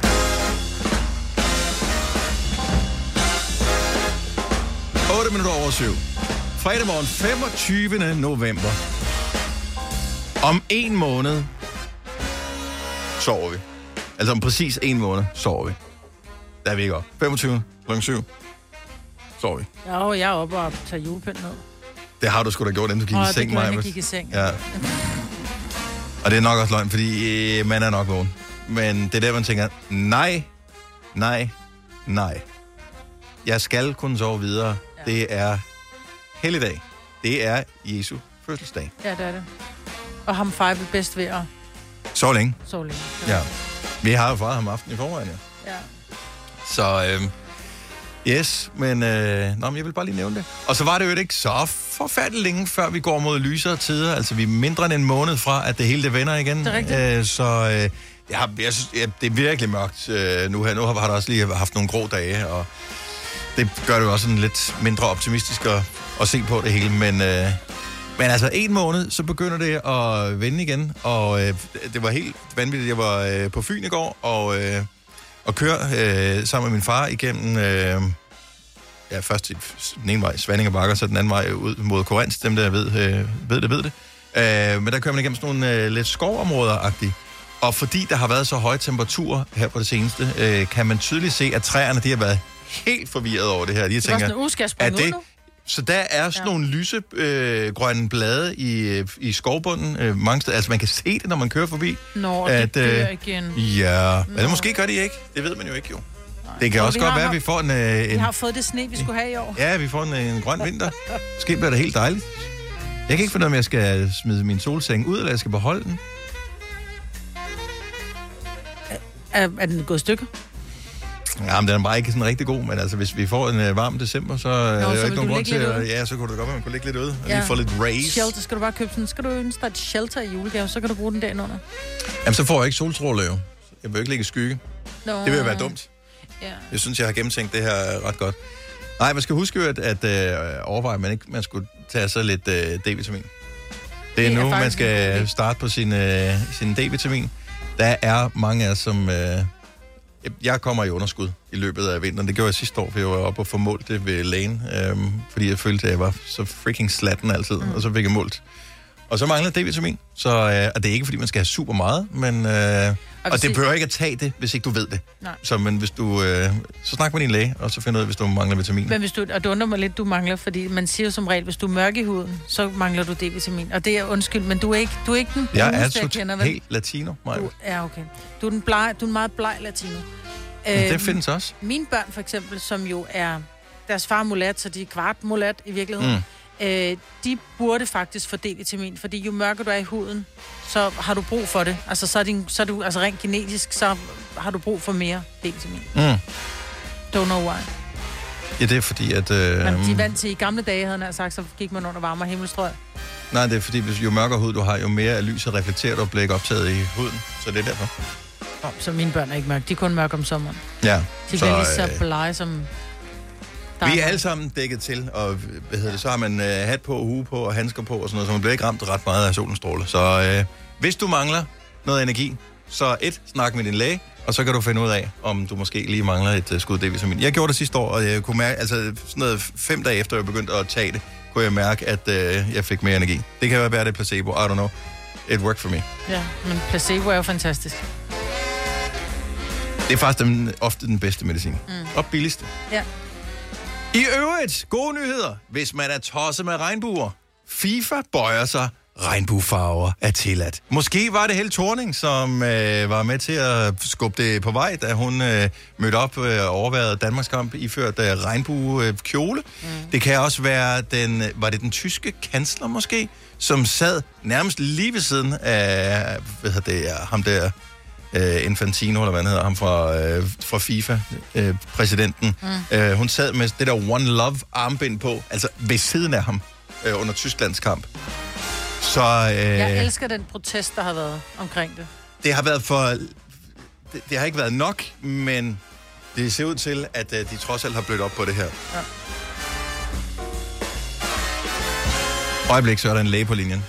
otte minutter over syv. Fredag morgen, femogtyvende november. Om en måned sover vi. Altså om præcis en måned sover vi. Der er vi ikke op. femogtyvende klokken syv sover vi. Ja, jeg er oppe og tager julepind ned. Det har du sgu da gjort, inden du gik Åh, i seng, Maja. Maja. Jeg gik i seng. Ja. Og det er nok også løgn, fordi øh, man er nok vågen. Men det er der, man tænker, nej, nej, nej. Jeg skal kunne sove videre. Ja. Det er helligdag. Det er Jesu fødselsdag. Ja, det er det. Og ham fejl bedst ved at... Så længe. Så længe. Ja. ja. Vi har jo fejret ham aften i forvejen, ja. Ja. Så, øh, yes, men, øh, nå, men jeg vil bare lige nævne det. Og så var det jo ikke så forfærdeligt længe, før vi går mod lysere tider. Altså, vi er mindre end en måned fra, at det hele det vender igen. Det er rigtigt. Øh, så øh, jeg har, jeg synes, ja, det er virkelig mørkt øh, nu her. Nu har, har der også lige haft nogle grå dage, og det gør det jo også sådan lidt mindre optimistisk at, at se på det hele. Men, øh, men altså, en måned, så begynder det at vende igen. Og øh, det var helt vanvittigt. Jeg var øh, på Fyn i går, og... Øh, og køre øh, sammen med min far igennem, øh, ja, først den ene vej, Svanninge Bakker, så den anden vej ud mod Korans, dem der ved, øh, ved det, ved det. Øh, men der kører man igennem sådan nogle øh, lidt skovområder-agtige. Og fordi der har været så høje temperaturer her på det seneste, øh, kan man tydeligt se, at træerne, de har været helt forvirret over det her. De det tænker, sådan, skal jeg springe ud nu? Så der er sådan ja. nogle lysegrønne øh, blade i, i skovbunden øh, mange steder. Altså man kan se det, når man kører forbi. Nå, at, det dør igen. Ja, men måske gør de ikke. Det ved man jo ikke jo. Nej. Det kan så også godt være, at vi får en, øh, en... Vi har fået det sne, vi skulle have i år. Ja, vi får en, en grøn vinter. Måske bliver det helt dejligt. Jeg kan ikke finde ud af, om jeg skal smide min solseng ud, eller jeg skal beholde den. Er, er den gået i stykker? Ja, men den er bare ikke sådan rigtig god, men altså, hvis vi får en uh, varm december, så er Nå, der så jo ikke nogen grund til at... Ude. Ja, så kunne det godt være, man kunne ligge lidt ude, og ja. lige få lidt raise. Shelter, skal du bare købe sådan, skal du ønske dig et shelter i julegave, så kan du bruge den dagen under. Jamen, så får jeg ikke solstråler jo. Jeg vil ikke ligge i skygge. Nå. Det vil jo være dumt. Ja. Jeg synes, jeg har gennemtænkt det her ret godt. Nej, man skal huske jo, at, at øh, overveje, at man ikke man skulle tage sig lidt øh, D-vitamin. Det er, det er nu, man skal starte på sin, øh, sin D-vitamin. Der er mange af os, som... Øh, jeg kommer i underskud i løbet af vinteren. Det gjorde jeg sidste år, for jeg var oppe og få målt det ved lægen, øhm, fordi jeg følte, at jeg var så freaking slatten altid, mm. og så fik jeg målt. Og så mangler D-vitamin, så, øh, og det er ikke, fordi man skal have super meget, men, øh, og, og det behøver ikke at tage det, hvis ikke du ved det. Nej. Så, men hvis du, øh, så snak med din læge, og så find ud af, hvis du mangler vitamin. Men hvis du, og det undrer mig lidt, du mangler, fordi man siger jo som regel, hvis du er mørk i huden, så mangler du D-vitamin. Og det er undskyld, men du er ikke, du er ikke den bruneste, jeg, jeg kender, vel? helt latino, Maja. Du er okay. Du er, den bleg, du er en meget bleg latino. Men det findes også. Mine børn for eksempel, som jo er deres far mulat, så de er kvart mulat i virkeligheden. øh, de burde faktisk få D-vitamin, fordi jo mørkere du er i huden, så har du brug for det. Altså, så er, din, så er du, altså rent genetisk, så har du brug for mere D-vitamin. Mm. Don't know why. Ja, det er fordi, at... Øh, Men de er vant til, i gamle dage, havde han sagt, så gik man under varme og himmelstrøg. Nej, det er fordi, hvis jo mørkere hud du har, jo mere af lyset reflekteret og bliver optaget i huden. Så det er derfor. Oh, så mine børn er ikke mørke. De er kun mørke om sommeren. Ja. De så, bliver lige så øh, blege som... Vi er alle sammen dækket til, og hvad hedder det, så har man øh, hat på, hue på og handsker på og sådan noget, så man bliver ikke ramt ret meget af solens stråler. Så øh, hvis du mangler noget energi, så et, snak med din læge, og så kan du finde ud af, om du måske lige mangler et uh, skud D-vitamin. Jeg gjorde det sidste år, og jeg kunne mærke, altså sådan noget fem dage efter jeg begyndte at tage det, kunne jeg mærke, at uh, jeg fik mere energi. Det kan være, det er placebo, I don't know. It worked for me. Ja, men placebo er jo fantastisk. Det er faktisk den, ofte den bedste medicin. Mm. Og billigste. Ja. I øvrigt, gode nyheder, hvis man er tosset med regnbuer. FIFA bøjer sig. Regnbuefarver er tilladt. Måske var det Helle Thorning, som øh, var med til at skubbe det på vej, da hun øh, mødte op og øh, overværede Danmarks kamp iført øh, regnbuekjole. Mm. Det kan også være, den, var det den tyske kansler måske, som sad nærmest lige ved siden af hvad hedder det, ham der, øh, Infantino, eller hvad han hedder, ham fra, øh, fra FIFA, øh, præsidenten. Mm. Øh, hun sad med det der One Love armbind på, altså ved siden af ham øh, under Tysklands kamp. Så, øh, jeg elsker den protest, der har været omkring det. Det har været for... Det, det har ikke været nok, men det ser ud til, at øh, de trods alt har blødt op på det her. Ja. Øjeblik, så er der en læge på linjen.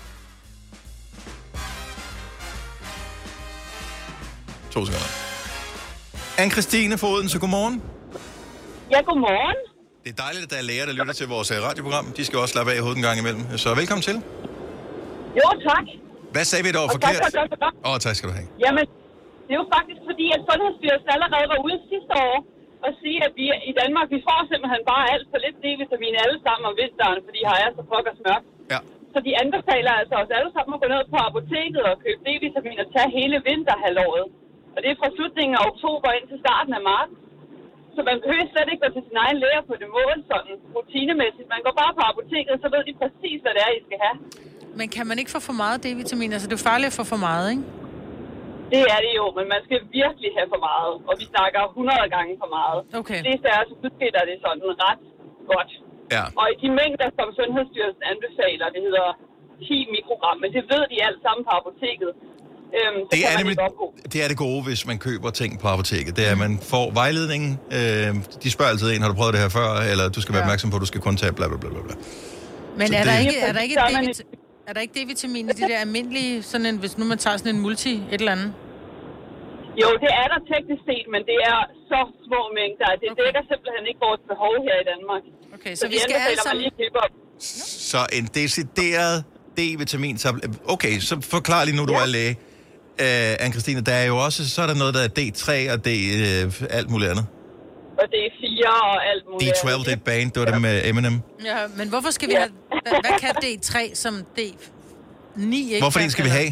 To sekunder. Anne-Christine fra Odense, godmorgen. Ja, godmorgen. Det er dejligt, at der er læger, der lytter til vores radioprogram. De skal også slappe af i hovedet en gang imellem. Så velkommen til. Jo, tak. Hvad sagde vi dog forkert? Åh, oh, tak skal du have. Jamen, det er jo faktisk fordi, at Sundhedsstyrelsen allerede var ude sidste år og sige, at vi i Danmark, vi får simpelthen bare alt for lidt D-vitamin alle sammen om vinteren, fordi her er så pokkers mørkt. Ja. Så de anbefaler altså os alle sammen at gå ned på apoteket og købe D-vitamin og tage hele vinterhalvåret. Og det er fra slutningen af oktober ind til starten af marts. Så man behøver slet ikke gå til sin egen læge på det mål, sådan rutinemæssigt. Man går bare på apoteket, så ved de præcis, hvad det er, I skal have. Men kan man ikke få for meget D-vitamin? Altså, det er jo farligt at få for meget, ikke? Det er det jo, men man skal virkelig have for meget. Og vi snakker hundrede gange for meget. Okay. Det er så udskidt, at det er sådan ret godt. Ja. Og i de mængder, som Sundhedsstyrelsen anbefaler, det hedder ti mikrogram, men det ved de alt sammen på apoteket. Øhm, det, er nemlig, det er det gode, hvis man køber ting på apoteket. Det er, at man får vejledningen. Øh, de spørger altid en, har du prøvet det her før? Eller du skal være ja. opmærksom på, at du skal kun tage bla bla bla bla. Men er, det, der ikke, er der ikke D-vitamin? Er der ikke D-vitamin i de der almindelige, sådan en, hvis nu man tager sådan en multi, et eller andet? Jo, det er der teknisk set, men det er så små mængder. Det okay. dækker simpelthen ikke vores behov her i Danmark. Okay, så, så vi skal alle sammen... Så en decideret D-vitamin... Okay, så forklar lige nu, du ja. er læge. Uh, Anne-Christine, der er jo også, så er der noget, der er D tre og D uh, alt muligt andet. Og D fire og alt muligt D tolv, det er band, det var det med Eminem. Ja, men hvorfor skal vi ja. have... Hvad, hvad kan D tre som D ni ikke? Hvorfor den skal vi have?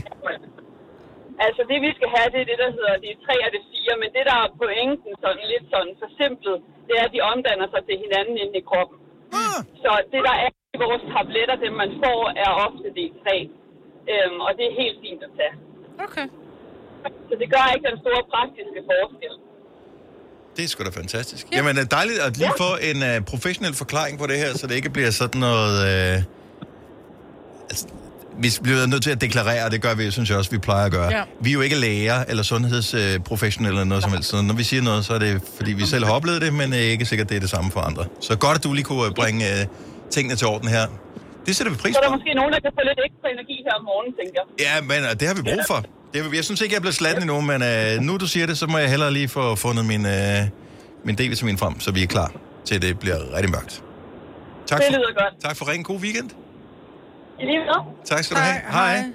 Altså det, vi skal have, det er det, der hedder D tre og D fire, men det, der er pointen sådan lidt sådan forsimplet, det er, at de omdanner sig til hinanden inde i kroppen. Ah. Så det, der er i vores tabletter, dem man får, er ofte D tre. Øhm, og det er helt fint at tage. Okay. Så det gør ikke den store praktiske forskel. Det er sgu da fantastisk. Ja. Jamen, det er dejligt at lige få en uh, professionel forklaring på det her, så det ikke bliver sådan noget... Uh, altså, vi bliver nødt til at deklarere, og det gør vi, synes jeg også, vi plejer at gøre. Ja. Vi er jo ikke læger eller sundhedsprofessionelle eller noget som helst. Så når vi siger noget, så er det, fordi vi selv har oplevet det, men ikke sikkert, det er det samme for andre. Så godt, at du lige kunne bringe uh, tingene til orden her. Det sætter vi pris på. Så er der måske nogen, der kan få lidt ekstra energi her om morgenen, tænker jeg. Ja, men det har vi brug for. Det, jeg synes ikke, jeg er blevet slatten endnu, men uh, nu du siger det, så må jeg hellere lige få fundet min, uh, min D-vitamin frem, så vi er klar til, at det bliver rigtig mørkt. Tak det for, lyder godt. Tak for ringen. God weekend. I lige måde. Tak skal du have. Hej. Hej.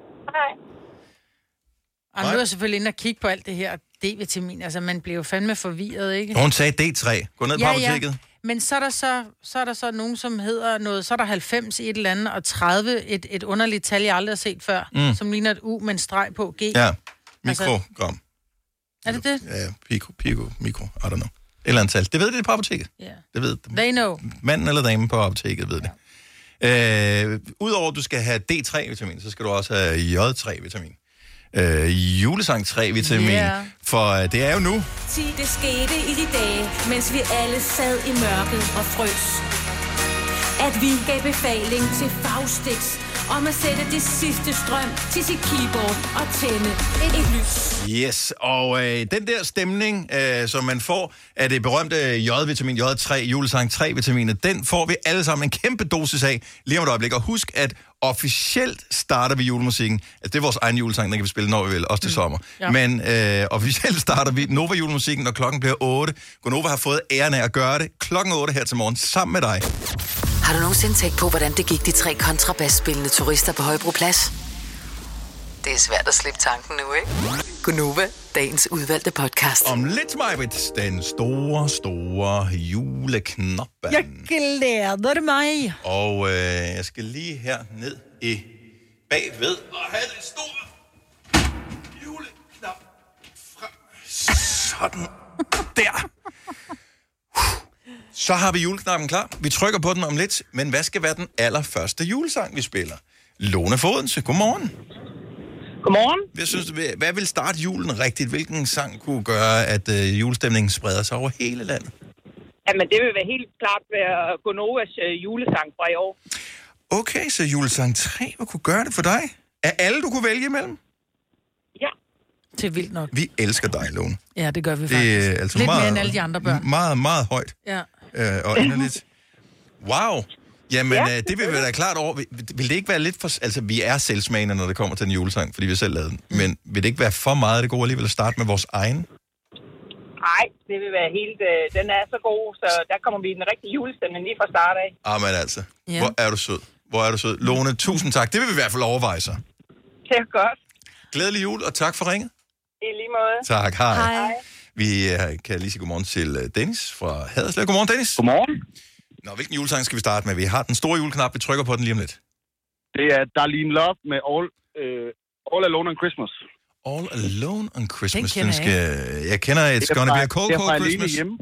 Og nu er jeg selvfølgelig inde og kigge på alt det her D-vitamin. Altså, man bliver jo fandme forvirret, ikke? Hun sagde D tre. Gå ned ja, på apoteket. Ja. Men så er, der så, så er der så nogen, som hedder noget, så er der halvfems i et eller andet, og tredive, et, et underligt tal, jeg aldrig har set før, mm. som ligner et U med en streg på, G. Ja, mikrogram. Altså, er det det? Ja, pico, pico, mikro, I don't know. Et eller andet tal. Det ved det på apoteket. Yeah. Det ved They know. Manden eller damen på apoteket ved det. Øh, Udover at du skal have D tre vitamin, så skal du også have J tre vitamin. Øh, julesang tre vitamin. Yeah. For øh, det er jo nu. Det skete i de dage, mens vi alle sad i mørket og frøs. At vi gav befaling til Faustix om at sætte det sidste strøm til sit keyboard og tænde et lys. Yes, og øh, den der stemning, øh, som man får af det berømte J-vitamin, J tre, julesang tre vitaminer, den får vi alle sammen en kæmpe dosis af lige om et øjeblik. Og husk, at officielt starter vi julemusikken. Altså, det er vores egen julesang, den kan vi spille, når vi vil, også til mm. sommer. Ja. Men øh, officielt starter vi Nova julemusikken, når klokken bliver otte. Gonova har fået æren af at gøre det klokken otte her til morgen, sammen med dig. Har du nogensinde tænkt på, hvordan det gik de tre kontrabasspillende turister på Højbroplads? Det er svært at slippe tanken nu, ikke? Gonova, dagens udvalgte podcast. Om lidt, Majbrit, den store, store juleknoppen. Jeg glæder mig. Og øh, jeg skal lige her ned i bagved og have den store juleknap frem. Sådan. Der. Så har vi juleknappen klar. Vi trykker på den om lidt. Men hvad skal være den allerførste julesang, vi spiller? Lone Fodense, godmorgen. Godmorgen. Hvad, synes du, hvad vil starte julen rigtigt? Hvilken sang kunne gøre, at øh, julestemningen spreder sig over hele landet? Jamen, det vil være helt klart være Gonovas øh, julesang fra i år. Okay, så julesang tre, hvad kunne gøre det for dig? Er alle, du kunne vælge imellem? Ja. Det er vildt nok. Vi elsker dig, Lone. Ja, det gør vi det faktisk. Er altså lidt meget, mere end alle de andre børn. Meget, meget højt. Ja. Øh, og inderligt. Wow. Jamen, ja. øh, det vil vi være klart over. Vil, vil det ikke være lidt for... Altså, vi er selvsmagende, når det kommer til en julesang, fordi vi selv lavede den. Mm. Men vil det ikke være for meget af det gode alligevel at starte med vores egen? Nej, det vil være helt... Øh, den er så god, så der kommer vi i den rigtige julestemning lige fra start af. Ah, men altså. Ja. Hvor er du sød. Hvor er du sød. Lone, tusind tak. Det vil vi i hvert fald overveje sig. Det er godt. Glædelig jul, og tak for ringet. I lige måde. Tak, hej. Hej. Vi uh, kan lige sige godmorgen til Dennis fra Haderslev. Godmorgen, Dennis. Godmorgen. Nå, hvilken julesang skal vi starte med? Vi har den store juleknap, vi trykker på den lige om lidt. Det er Darlene Love med All, uh, All Alone on Christmas. All Alone on Christmas. Den kender skal... jeg. Jeg kender It's fra, Gonna Be a Cold, Cold Christmas. Christmas. Hjemme.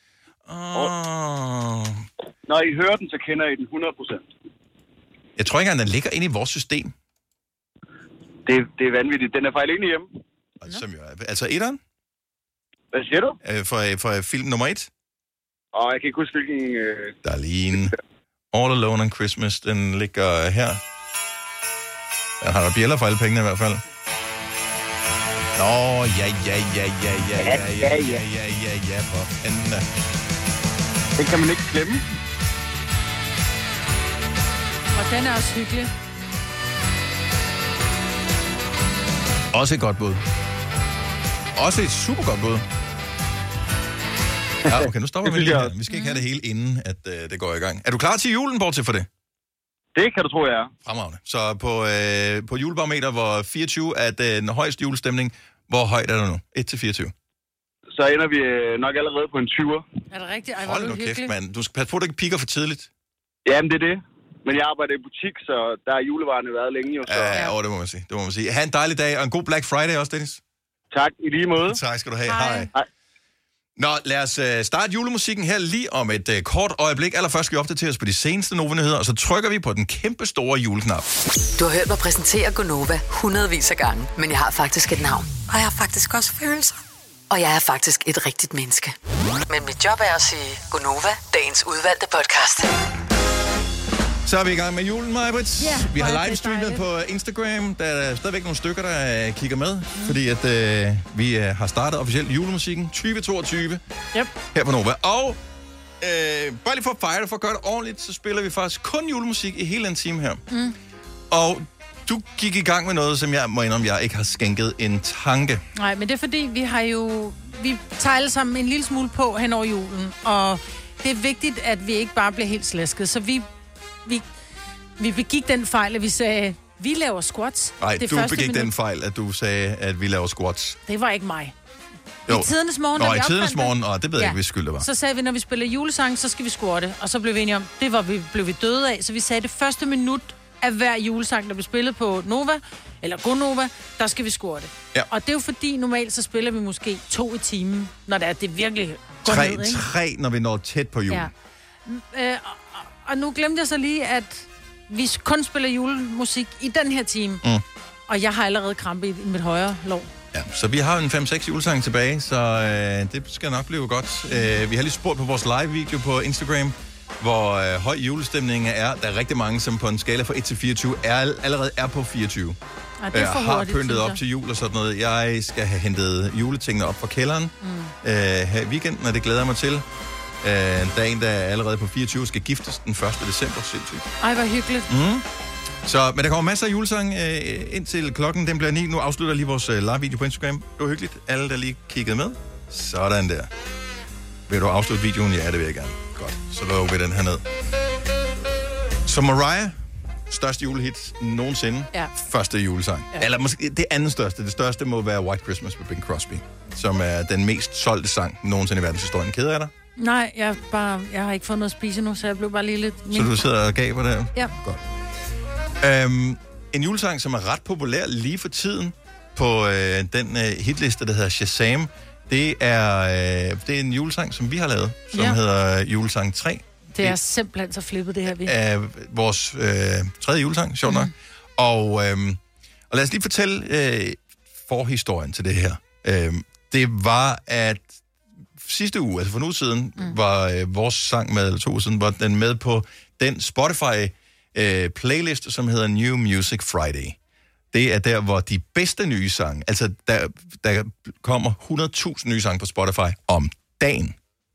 Oh. Når I hører den, så kender I den hundrede procent. Jeg tror ikke engang, den ligger inde i vores system. Det, det er vanvittigt. Den er fra Alene Hjemme. Altså, altså etteren? Hvad siger du? Øh, for, for film nummer et? Og jeg kan ikke huske, hvilken... Øh... Darlene. All Alone on Christmas, den ligger her. Den har der bjæller for alle pengene i hvert fald. Nå, ja, ja, ja, ja, ja, ja, ja, ja, ja, ja, ja, for fanden. Den kan man ikke glemme. Og den er også hyggelig. Også et godt bud. Også et super godt bud. Ja, okay, nu stopper vi lige her. Vi skal ikke have det hele inden, at uh, det går i gang. Er du klar til julen, bortset for det? Det kan du tro, jeg er. Fremragende. Så på, øh, på julebarometer, hvor fireogtyve er den højeste julestemning, hvor højt er du nu? et til fireogtyve. Så ender vi øh, nok allerede på en tyver. Er det rigtigt? Ej, hold nu kæft, mand. Du skal passe på, at du ikke piker for tidligt. Jamen, det er det. Men jeg arbejder i butik, så der er julevarerne været længe jo. Så... Ja, åh, det må man sige. Det må man sige. Ha' en dejlig dag, og en god Black Friday også, Dennis. Tak, i lige måde. Tak skal du have. Hej. Hej. Hej. Nå, lad os uh, starte julemusikken her lige om et uh, kort øjeblik. Allerførst skal vi opdatere os på de seneste Nova-nyheder, og så trykker vi på den kæmpe store juleknap. Du har hørt mig præsentere Gonova hundredvis af gange, men jeg har faktisk et navn. Og jeg har faktisk også følelser. Og jeg er faktisk et rigtigt menneske. Men mit job er at sige Gonova, dagens udvalgte podcast. Så er vi i gang med julen, Majbrit. Ja, vi har hvor er det livestreamet på Instagram. Der er stadigvæk nogle stykker, der uh, kigger med, mm. fordi at uh, vi uh, har startet officielt julemusikken tyve toogtyve yep. her på Nova. Og uh, bare lige for at fejre det, for at gøre det ordentligt, så spiller vi faktisk kun julemusik i hele en time her. Mm. Og du gik i gang med noget, som jeg må indrømme, jeg ikke har skænket en tanke. Nej, men det er fordi, vi har jo... Vi tager alle sammen en lille smule på hen over julen, og det er vigtigt, at vi ikke bare bliver helt slæsket. Så vi... Vi, vi begik den fejl, at vi sagde, vi laver squats. Nej, du begik minut. den fejl, at du sagde, at vi laver squats. Det var ikke mig. Jo. I tidernes morgen, Nå, da vi i tidernes opfandt morgen, og det ved jeg ja. ikke, hvis skyld det var. Så sagde vi, når vi spiller julesang, så skal vi squatte. Og så blev vi enige om, det var vi, blev vi døde af. Så vi sagde, det første minut af hver julesang, der blev spillet på Nova, eller Gonova, der skal vi squatte. Ja. Og det er jo fordi, normalt så spiller vi måske to i timen, når det er det virkelig går tre, ned, ikke? Tre, når vi når tæt på jul. Ja. Øh, og, og nu glemte jeg så lige, at vi kun spiller julemusik i den her time. Mm. Og jeg har allerede krampe i mit højre lår. Ja, så vi har en fem seks julesange tilbage, så øh, det skal nok blive godt. Øh, vi har lige spurgt på vores live-video på Instagram, hvor øh, høj julestemningen er. Der er rigtig mange, som på en skala fra et til fireogtyve er, allerede er på fireogtyve. Ja, det er for øh, har hurtigt, pyntet op til jul og sådan noget. Jeg skal have hentet juletingene op fra kælderen mm. øh, her i weekenden, og det glæder jeg mig til. Øh, der er en, der er allerede på fireogtyve, skal giftes den første december. Sindssygt. Ej, hvor hyggeligt. Mm. Så, men der kommer masser af julesang øh, indtil klokken den bliver ni. Nu afslutter jeg lige vores øh, live-video på Instagram. Det var hyggeligt. Alle, der lige kiggede med. Sådan der. Vil du afslutte videoen? Ja, det vil jeg gerne. Godt. Så lukker vi den her ned. Så Mariah, største julehit nogensinde. Ja. Første julesang. Ja. Eller måske det andet største. Det største må være White Christmas med Bing Crosby, som er den mest solgte sang nogensinde i verdenshistorien. Keder af dig? Nej, jeg, bare, jeg har ikke fået noget at spise nu, så jeg blev bare lige lidt... Min... Så du sidder og gaber der? Ja. Godt. Um, en julesang, som er ret populær lige for tiden på øh, den øh, hitliste, der hedder Shazam. Det er, øh, det er en julesang, som vi har lavet, som ja. hedder Julesang tre. Det er simpelthen så flippet, det her vi. Er vores øh, tredje julesang, sjovt nok. Mm. Og, øh, og lad os lige fortælle øh, forhistorien til det her. Øh, det var, at sidste uge, altså for en uge siden, mm. var øh, vores sang med, eller to uger siden, var den med på den Spotify øh, playlist, som hedder New Music Friday. Det er der, hvor de bedste nye sange, altså der, der kommer hundrede tusind nye sange på Spotify om dagen.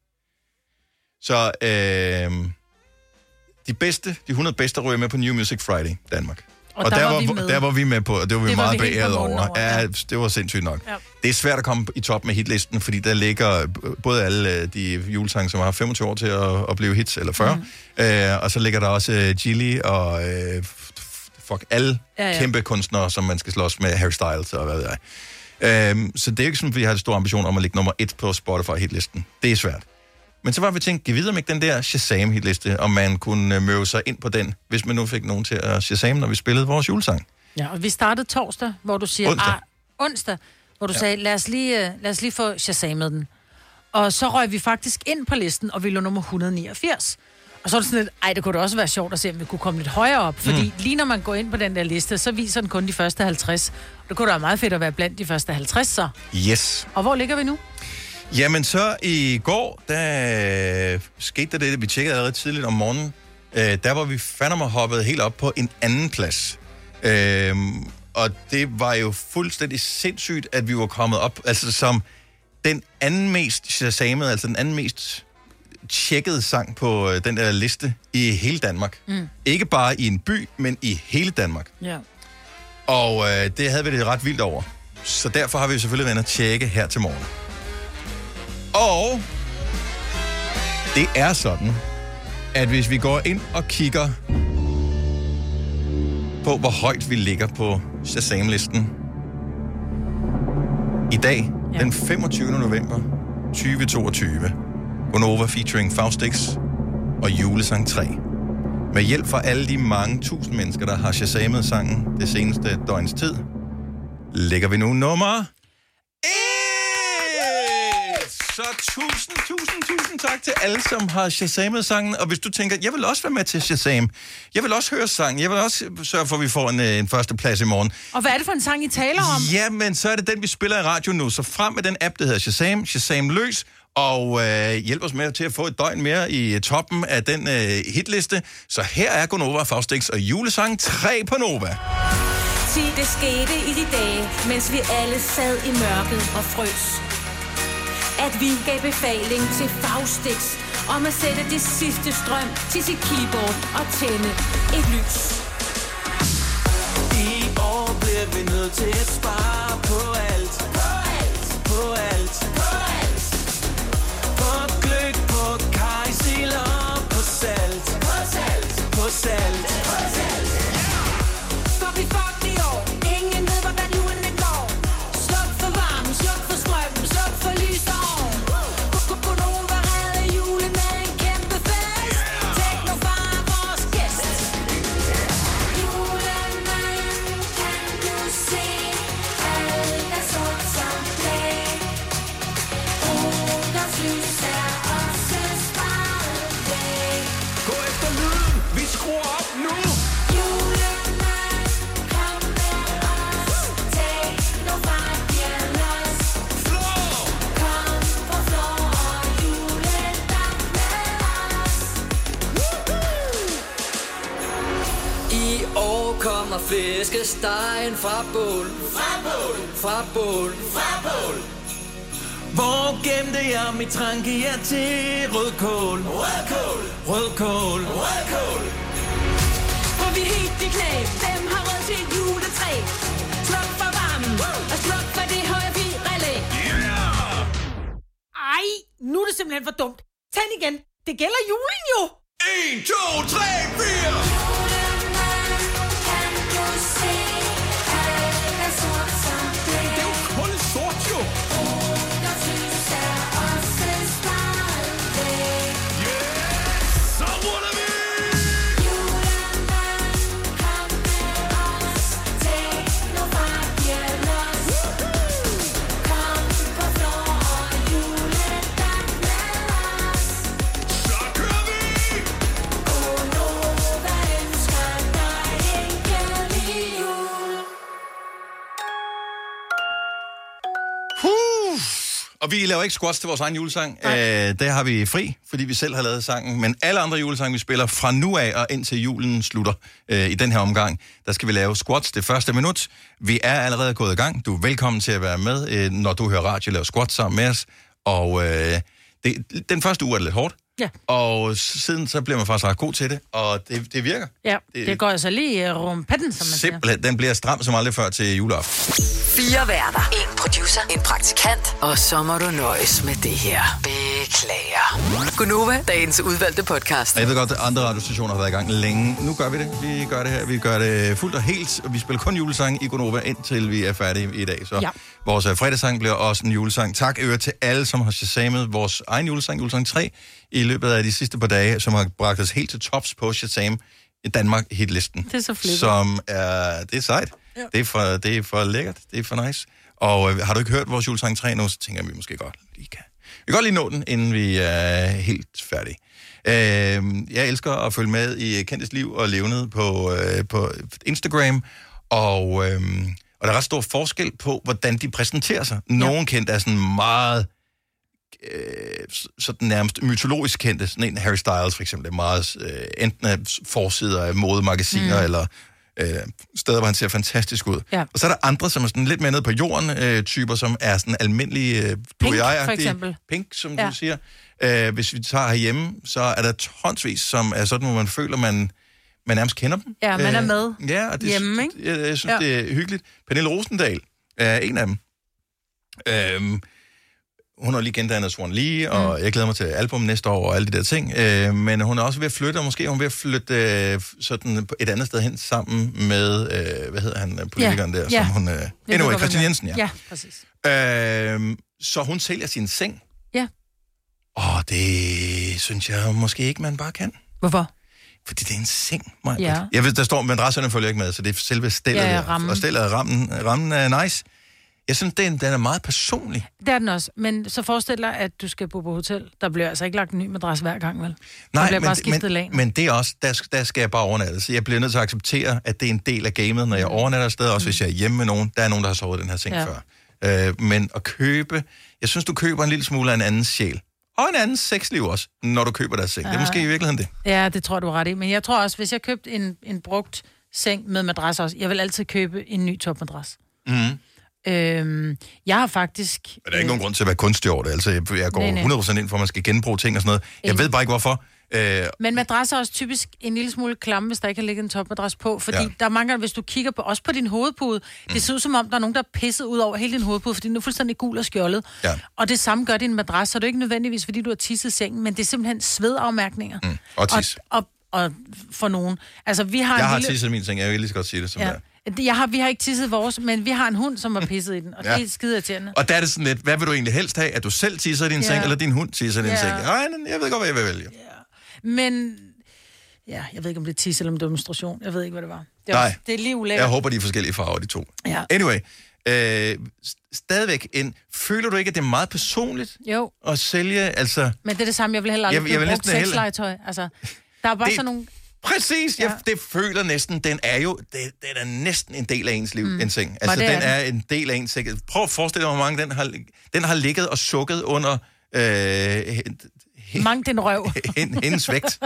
Så øh, de bedste, de hundrede bedste ryger med på New Music Friday, Danmark. Og, og der, der, var var, vi med. der var vi med på, og det var vi det meget var vi beæret over. over. Ja, ja, det var sindssygt nok. Ja. Det er svært at komme i top med hitlisten, fordi der ligger både alle de julesange, som har femogtyve år til at, at blive hits, eller fyrre, mm. øh, og så ligger der også uh, Gilly og øh, fuck, alle ja, ja. kæmpe kunstnere, som man skal slås med, Harry Styles og hvad ved jeg. Øh, så det er jo ikke sådan, at vi har en stor ambition om at ligge nummer et på Spotify-hitlisten. Det er svært. Men så var vi tænkt, giv videre med den der Shazam-hitliste, om man kunne møve sig ind på den, hvis man nu fik nogen til at Shazam, når vi spillede vores julesang. Ja, og vi startede torsdag, hvor du siger... Onsdag. Ah, onsdag, hvor du ja. sagde, lad os, lige, lad os lige få Shazamet den. Og så røg vi faktisk ind på listen, og vi lå nummer et hundrede niogfirs. Og så er det sådan lidt, ej, det kunne da også være sjovt at se, om vi kunne komme lidt højere op. Fordi mm. lige når man går ind på den der liste, så viser den kun de første halvtreds. Og det kunne da være meget fedt at være blandt de første halvtreds, så. Yes. Og hvor ligger vi nu? Jamen så i går, der skete der det, vi tjekkede allerede tidligt om morgenen, øh, der var vi fandme hoppet helt op på en anden plads. Øh, og det var jo fuldstændig sindssygt, at vi var kommet op, altså som den anden mest shazamet, altså den anden mest tjekkede sang på øh, den der liste i hele Danmark. Mm. Ikke bare i en by, men i hele Danmark. Ja. Og øh, det havde vi det ret vildt over. Så derfor har vi selvfølgelig været at tjekke her til morgen. Og det er sådan, at hvis vi går ind og kigger på, hvor højt vi ligger på Shazam-listen i dag, ja. den femogtyvende november tyve toogtyve, Gonova featuring Faustix og Julesang tre. Med hjælp fra alle de mange tusind mennesker, der har Shazamet sangen det seneste døgns tid, ligger vi nu nummer... Så tusind, tusind, tusind tak til alle, som har Shazamet sangen. Og hvis du tænker, jeg vil også være med til Shazam. Jeg vil også høre sangen. Jeg vil også sørge for, at vi får en, en første plads i morgen. Og hvad er det for en sang, I taler om? Ja, men så er det den, vi spiller i radio nu. Så frem med den app, der hedder Shazam. Shazam løs. Og øh, hjælp os med til at få et døgn mere i toppen af den øh, hitliste. Så her er Gonova, Faustix og Julesang tre på Nova. Det skete i de dage, mens vi alle sad i mørket og frøs. At vi gav befaling til Faustix om at sætte det sidste strøm til sit keyboard og tænde et lys. I år bliver vi nødt til at spare på alt. På alt. På alt. På alt. På gløgg, på kajsild og på salt. På salt. På salt. På salt. For vi fuck i år. Ingen ved, hvordan julen går. Sluk for varme, sluk for strøm, sluk for lys og kommer flæskestegen fra bål. Fra bål. Fra bål. Fra bål. Hvor gemte jeg mit trangier til rødkål? Rødkål. Rødkål. Rødkål. For vi er helt i knæ, hvem har råd til et juletræ? Sluk for varmen, og sluk for det høje firelæ. Yeah! Ej, nu er det simpelthen for dumt. Tænd igen, det gælder julen jo. en, to, tre, fire! Det er jo kun sort jo! Og vi laver ikke squats til vores egen julesang. Øh, der har vi fri, fordi vi selv har lavet sangen. Men alle andre julesange, vi spiller fra nu af og indtil julen slutter øh, i den her omgang, der skal vi lave squats det første minut. Vi er allerede gået i gang. Du er velkommen til at være med, øh, når du hører radio, lave squats sammen med os. Og øh, det, den første uge er det lidt hårdt. Ja. Og siden så bliver man faktisk ret god til det, og det, det virker. Ja, det, det går altså lige uh, rumpetten, som man simpelthen, den bliver stram som aldrig før til juleaften. Fire værter, en producer, en praktikant, og så må du nøjes med det her. Beklager. Gunova, dagens udvalgte podcast. Og jeg ved godt, at andre radiostationer har været i gang længe. Nu gør vi det. Vi gør det her. Vi gør det fuldt og helt, og vi spiller kun julesang i Gunova, indtil vi er færdige i dag. Så ja. Vores uh, fredagssang bliver også en julesang. Tak øre til alle, som har shazamet vores egen julesang, julesang tre, i løbet af de sidste par dage, som har bragt os helt til tops på Shazam i Danmark hitlisten. Det er så flippet. Som er, det er sejt. Ja. Det, er for, det er for lækkert. Det er for nice. Og øh, har du ikke hørt vores julesang tre nu, så tænker jeg, at vi måske godt lige kan. Vi kan godt lige nå den, inden vi er helt færdige. Øh, jeg elsker at følge med i Kendtes liv og levnet på, øh, på Instagram, og, øh, og der er ret stor forskel på, hvordan de præsenterer sig. Nogle ja. kendte er sådan meget sådan nærmest mytologisk kendte, sådan en Harry Styles for eksempel, er meget øh, enten af forsider af modemagasiner, mm. eller øh, steder, hvor han ser fantastisk ud. Ja. Og så er der andre, som er sådan lidt mere nede på jorden, øh, typer, som er sådan almindelige, øh, Pink, for eksempel. Pink, som ja. du siger. Øh, hvis vi tager herhjemme, så er der tonsvis, som er sådan, hvor man føler, man, man nærmest kender dem. Ja, man er med øh, ja, og det, hjemme, ikke? Jeg, jeg synes, ja. det er hyggeligt. Pernille Rosendal er en af dem. Øh, Hun har lige gendannet Swan Lee, og mm. jeg glæder mig til album næste år og alle de der ting. Øh, men hun er også ved at flytte, og måske er hun ved at flytte øh, sådan et andet sted hen sammen med, øh, hvad hedder han, politikeren ja. der, ja. som hun... Øh, anyway, Christian Jensen, ja. Ja, præcis. Øh, så hun sælger sin seng. Ja. Og det synes jeg måske ikke, man bare kan. Hvorfor? Fordi det er en seng, Maja. Ja. Jeg ved, der står, madrasserne følger ikke med, så det er selve stillet ja, ja, der. Og stillet af rammen, rammen er nice. Jeg synes, den, den er meget personlig. Det er den også, men så forestil dig, at du skal bo på hotel. Der bliver altså ikke lagt en ny madras hver gang, vel? Nej, der bliver men, bare skiftet lag. men det er også, der, der skal jeg bare overnatte. Så jeg bliver nødt til at acceptere, at det er en del af gamet, når jeg overnatter afsted. Også mm. hvis jeg er hjemme med nogen. Der er nogen, der har sovet den her seng ja. før. Øh, men at købe... Jeg synes, du køber en lille smule af en anden sjæl. Og en anden sexliv også, når du køber deres seng. Ja. Det er måske i virkeligheden det. Ja, det tror du er ret i. Men jeg tror også, hvis jeg købte en, en brugt seng med madras også, jeg vil altid købe en ny topmadras. Mhm. Øhm, jeg har faktisk... Men der er ikke øh... nogen grund til at være kunstig over det. Altså, jeg, jeg går nej, nej. hundrede procent ind for, at man skal genbruge ting og sådan noget. Jeg en... ved bare ikke, hvorfor. Øh... Men madras er også typisk en lille smule klamme, hvis der ikke har ligget en topmadras på. Fordi ja. der er mange gange, hvis du kigger på, også på din hovedpude, mm. det ser ud som om, der er nogen, der er pisset ud over hele din hovedpude, fordi den er fuldstændig gul og skjoldet. Ja. Og det samme gør din madras, så det er ikke nødvendigvis, fordi du har tisset sengen, men det er simpelthen svedafmærkninger. Mm. Og tis. Og, og, og for nogen. Altså, vi har jeg har lille... tisset min seng, jeg vil lige så godt sige det som ja. det Jeg har, vi har ikke tisset vores, men vi har en hund, som har pisset i den, og ja. det er skide irriterende. Og der er det sådan lidt, hvad vil du egentlig helst have? At du selv tisser i din ja. seng, eller din hund tisser i din ja. seng? Nej, jeg ved godt, hvad jeg vil vælge. Ja. Men, ja, jeg ved ikke, om det er tis eller om demonstration. Jeg ved ikke, hvad det var. Det er, Nej, også, det er lige ulækkert. Jeg håber, de er forskellige farver, de to. Ja. Anyway, øh, stadigvæk, en, føler du ikke, at det er meget personligt? Jo. At sælge, altså... Men det er det samme, jeg vil heller aldrig jeg, jeg brugt sexlegetøj. Altså, der er bare det... sådan nogle... Præcis, jeg, ja. det føler næsten, den er jo, det, det er næsten en del af ens liv, mm. en seng. Altså, den er, er en del af ens seng. Prøv at forestille dig, hvor mange den har, den har ligget og sukket under øh, Mang den røv. hendes vægt.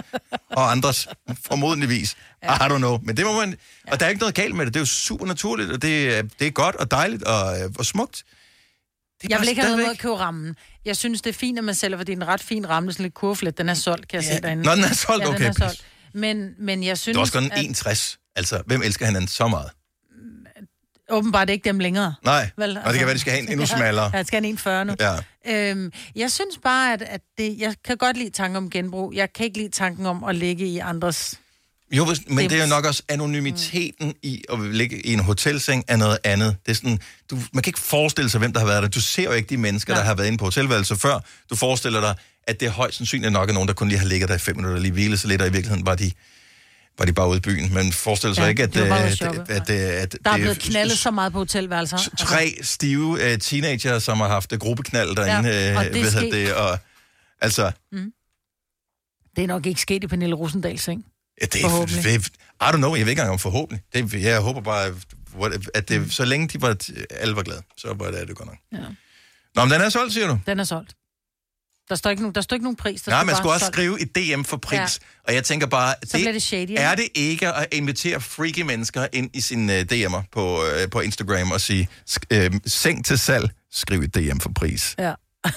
og andres, formodentligvis. Ja. I don't know. Men det må man... Ja. Og der er ikke noget galt med det. Det er jo super naturligt, og det, er, det er godt og dejligt og, og smukt. Jeg vil ikke have noget med at købe rammen. Jeg synes, det er fint, at man sælger, for det er en ret fin ramme, sådan lidt kurvflet. Den er solgt, kan jeg ja. se derinde. Nå, den er solgt, ja, okay. Er solgt. Men, men jeg synes... Det er også kun en en tres. Altså, hvem elsker hinanden så meget? Åbenbart ikke dem længere. Nej, vel, og det kan være, de skal have en endnu smallere. Ja, det skal have en en fyrre nu. Ja. Øhm, jeg synes bare, at, at det, jeg kan godt lide tanken om genbrug. Jeg kan ikke lide tanken om at ligge i andres... Jo, men det er jo nok også anonymiteten mm. i at ligge i en hotelseng er noget andet. Det er sådan, du, man kan ikke forestille sig, hvem der har været der. Du ser jo ikke de mennesker, Nej. der har været inde på hotelværelser før. Du forestiller dig, at det er højst sandsynligt nok, at nogen, der kun lige har ligget der i fem minutter, lige hvile sig lidt, og i virkeligheden var de, var de bare ude i byen. Men forestiller sig ja, ikke, at, at, at, at, at... Der er blevet knaldet så meget på hotelværelser. Tre stive uh, teenager, som har haft gruppeknald derinde. Ja, og det, ved det og, altså... Mm. Det er nok ikke sket i Pernille Rosendals seng. Ja, det er, det, I don't know, jeg ved ikke engang om forhåbentlig. Det, jeg håber bare, at det, mm. så længe de var, alle var glade, så var det, det godt nok. Ja. Nå, men den er solgt, siger du? Den er solgt. Der står ikke, no, der står ikke nogen pris. Der Nej, man skulle også solgt. skrive et D M for pris. Ja. Og jeg tænker bare, det, det shady, er det ikke at invitere freaky mennesker ind i sine uh, D M'er på, uh, på Instagram og sige, uh, seng til salg, skriv et D M for pris. Ja.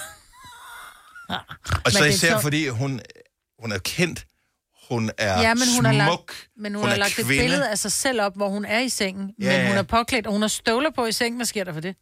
Og så især så... fordi hun, hun er kendt, hun er ja, men hun smuk, har lagt, men hun, hun har lagt kvinde. et billede af sig selv op, hvor hun er i sengen, ja. men hun er påklædt, og hun har støvler på i sengen. Hvad sker der for det?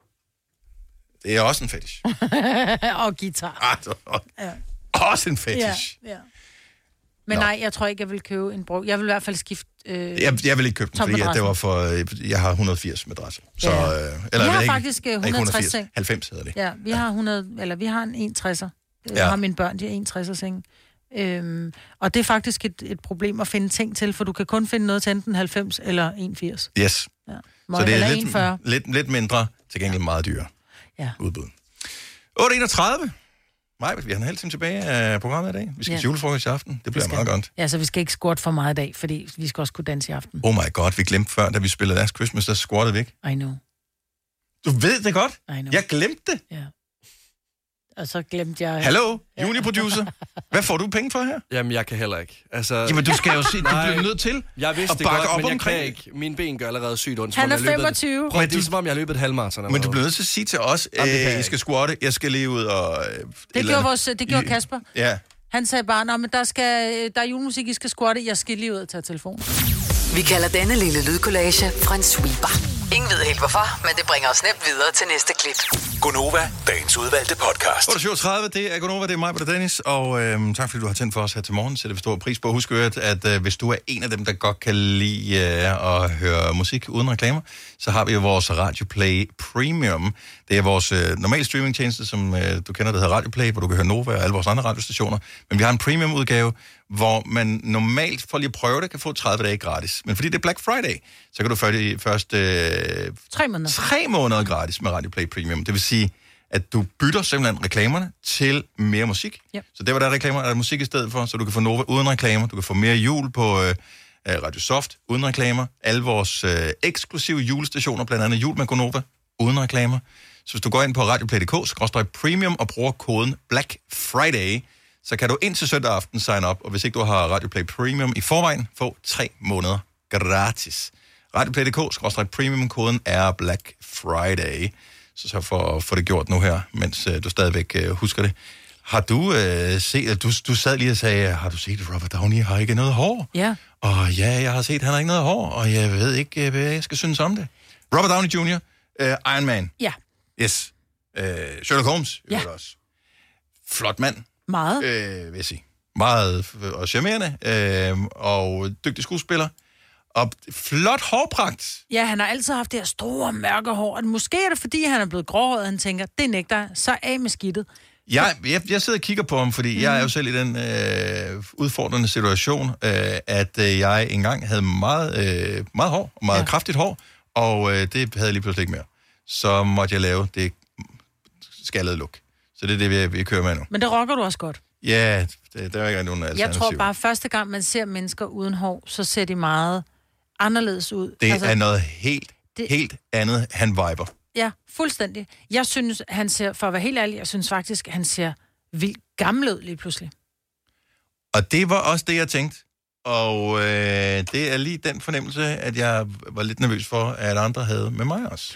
Det er også en fetish. og guitar. Altså, ja. Også en fetish. Ja, ja. Men Nå. nej, jeg tror ikke, jeg vil købe en brug. Jeg vil i hvert fald skifte... Øh, jeg, jeg vil ikke købe den, fordi det var for... Jeg har et hundrede og firs madrasser. Så, ja. øh, eller, vi har ikke, faktisk et hundrede og tres seng. halvfems hedder det. Ja, vi har hundrede, eller vi har en enogtresser. Jeg ja. har mine børn, de har enogtresser seng. Øhm, og det er faktisk et, et problem at finde ting til, for du kan kun finde noget til enten halvfems eller enogfirs. Yes. Ja. Så det er lidt, lidt, lidt mindre, til gengæld meget dyre. Ja. Udbud. otte enogtredive. Maj, vi har en halv time tilbage af programmet i dag. Vi skal ja. til julefrokost i aften. Det bliver meget godt. Ja, så vi skal ikke squatte for meget i dag, fordi vi skal også kunne danse i aften. Oh my god, vi glemte før, da vi spillede Last Christmas, der squattede vi ikke. I know. Du ved det godt. I know. Jeg glemte det. Ja. Og så glemte jeg... Hallo, juniorproducer. Hvad får du penge for her? Jamen, jeg kan heller ikke. Altså... Jamen, du skal jo se, du bliver nødt til jeg vidste at det bakke godt, op men jeg omkring. kan ikke. Mine ben gør allerede sygt ondt. Han er femogtyve. Prøv, det er som om, jeg har løbet et halvmarathon. Men du bliver nødt til at sige til os, at I skal squatte, jeg skal lige ud og... Øh, det gjorde, vores, det gjorde Kasper. Ja. Han sagde bare, nå, men der, skal, der er julemusik, I skal squatte, jeg skal lige ud og tage telefonen. Vi kalder denne lille lydkollage en sweeper. Ingen ved helt hvorfor, men det bringer os nemt videre til næste klip. Gonova, dagens udvalgte podcast. otte syvogtredive, det er Gonova, det er mig, det er Dennis, og øhm, tak fordi du har tændt for os her til morgen, så det vil stor pris på. Husk at, at øh, hvis du er en af dem, der godt kan lide øh, at høre musik uden reklamer, så har vi jo vores Radioplay Premium. Det er vores øh, normale streamingtjeneste, som øh, du kender, der hedder Radioplay, hvor du kan høre Nova og alle vores andre radiostationer. Men vi har en premium-udgave, hvor man normalt, for lige at prøve det, kan få tredive dage gratis. Men fordi det er Black Friday, så kan du få de første øh, tre, måneder. tre måneder gratis med Radioplay Premium. Det vil sige, at du bytter simpelthen reklamerne til mere musik. Yep. Så det var der reklamer, er der musik i stedet for, så du kan få Nova uden reklamer. Du kan få mere jul på øh, Radio Soft uden reklamer. Alle vores øh, eksklusive julestationer, blandt andet Jul med Gonova, uden reklamer. Så hvis du går ind på radioplay punktum d k skråstreg premium og bruger koden Black Friday, så kan du indtil søndag aften sign up, og hvis ikke du har Radioplay Premium i forvejen, få tre måneder gratis. radioplay punktum d k skråstreg premium, koden er Black Friday. Så så for at få det gjort nu her, mens øh, du stadigvæk øh, husker det. Har du øh, set, du, du sad lige og sagde, har du set, at Robert Downey har ikke noget hår? Ja. Og ja, jeg har set, han har ikke noget hår, og jeg ved ikke, øh, hvad jeg skal synes om det. Robert Downey junior, øh, Iron Man. Ja. Yes. Øh, Sherlock Holmes. Ja. Også. Flot mand. Meget. Øh, vil jeg sige. Meget og charmerende, øh, og dygtig skuespiller. Og flot hårpragt. Ja, han har altid haft det her store, mørke hår. Og måske er det, fordi han er blevet gråhåret, han tænker, det nægter så af med skidtet. Jeg, jeg, jeg sidder og kigger på ham, fordi mm. jeg er jo selv i den øh, udfordrende situation, øh, at øh, jeg engang havde meget, øh, meget hår, meget ja. kraftigt hår, og øh, det havde jeg lige pludselig ikke mere. Så måtte jeg lave det skaldede look. Så det er det, vi, vi kører med nu. Men det rocker du også godt. Ja, det, der er ikke nogen alternativ. Jeg tror bare, første gang man ser mennesker uden hår, så ser de meget anderledes ud. Det altså, er noget helt, det, helt andet, han viber. Ja, fuldstændig. Jeg synes, han ser, for at være helt ærlig, jeg synes faktisk, han ser vildt gammel ud lige pludselig. Og Og det var også det, jeg tænkte. Og øh, det er lige den fornemmelse, at jeg var lidt nervøs for, at andre havde med mig også.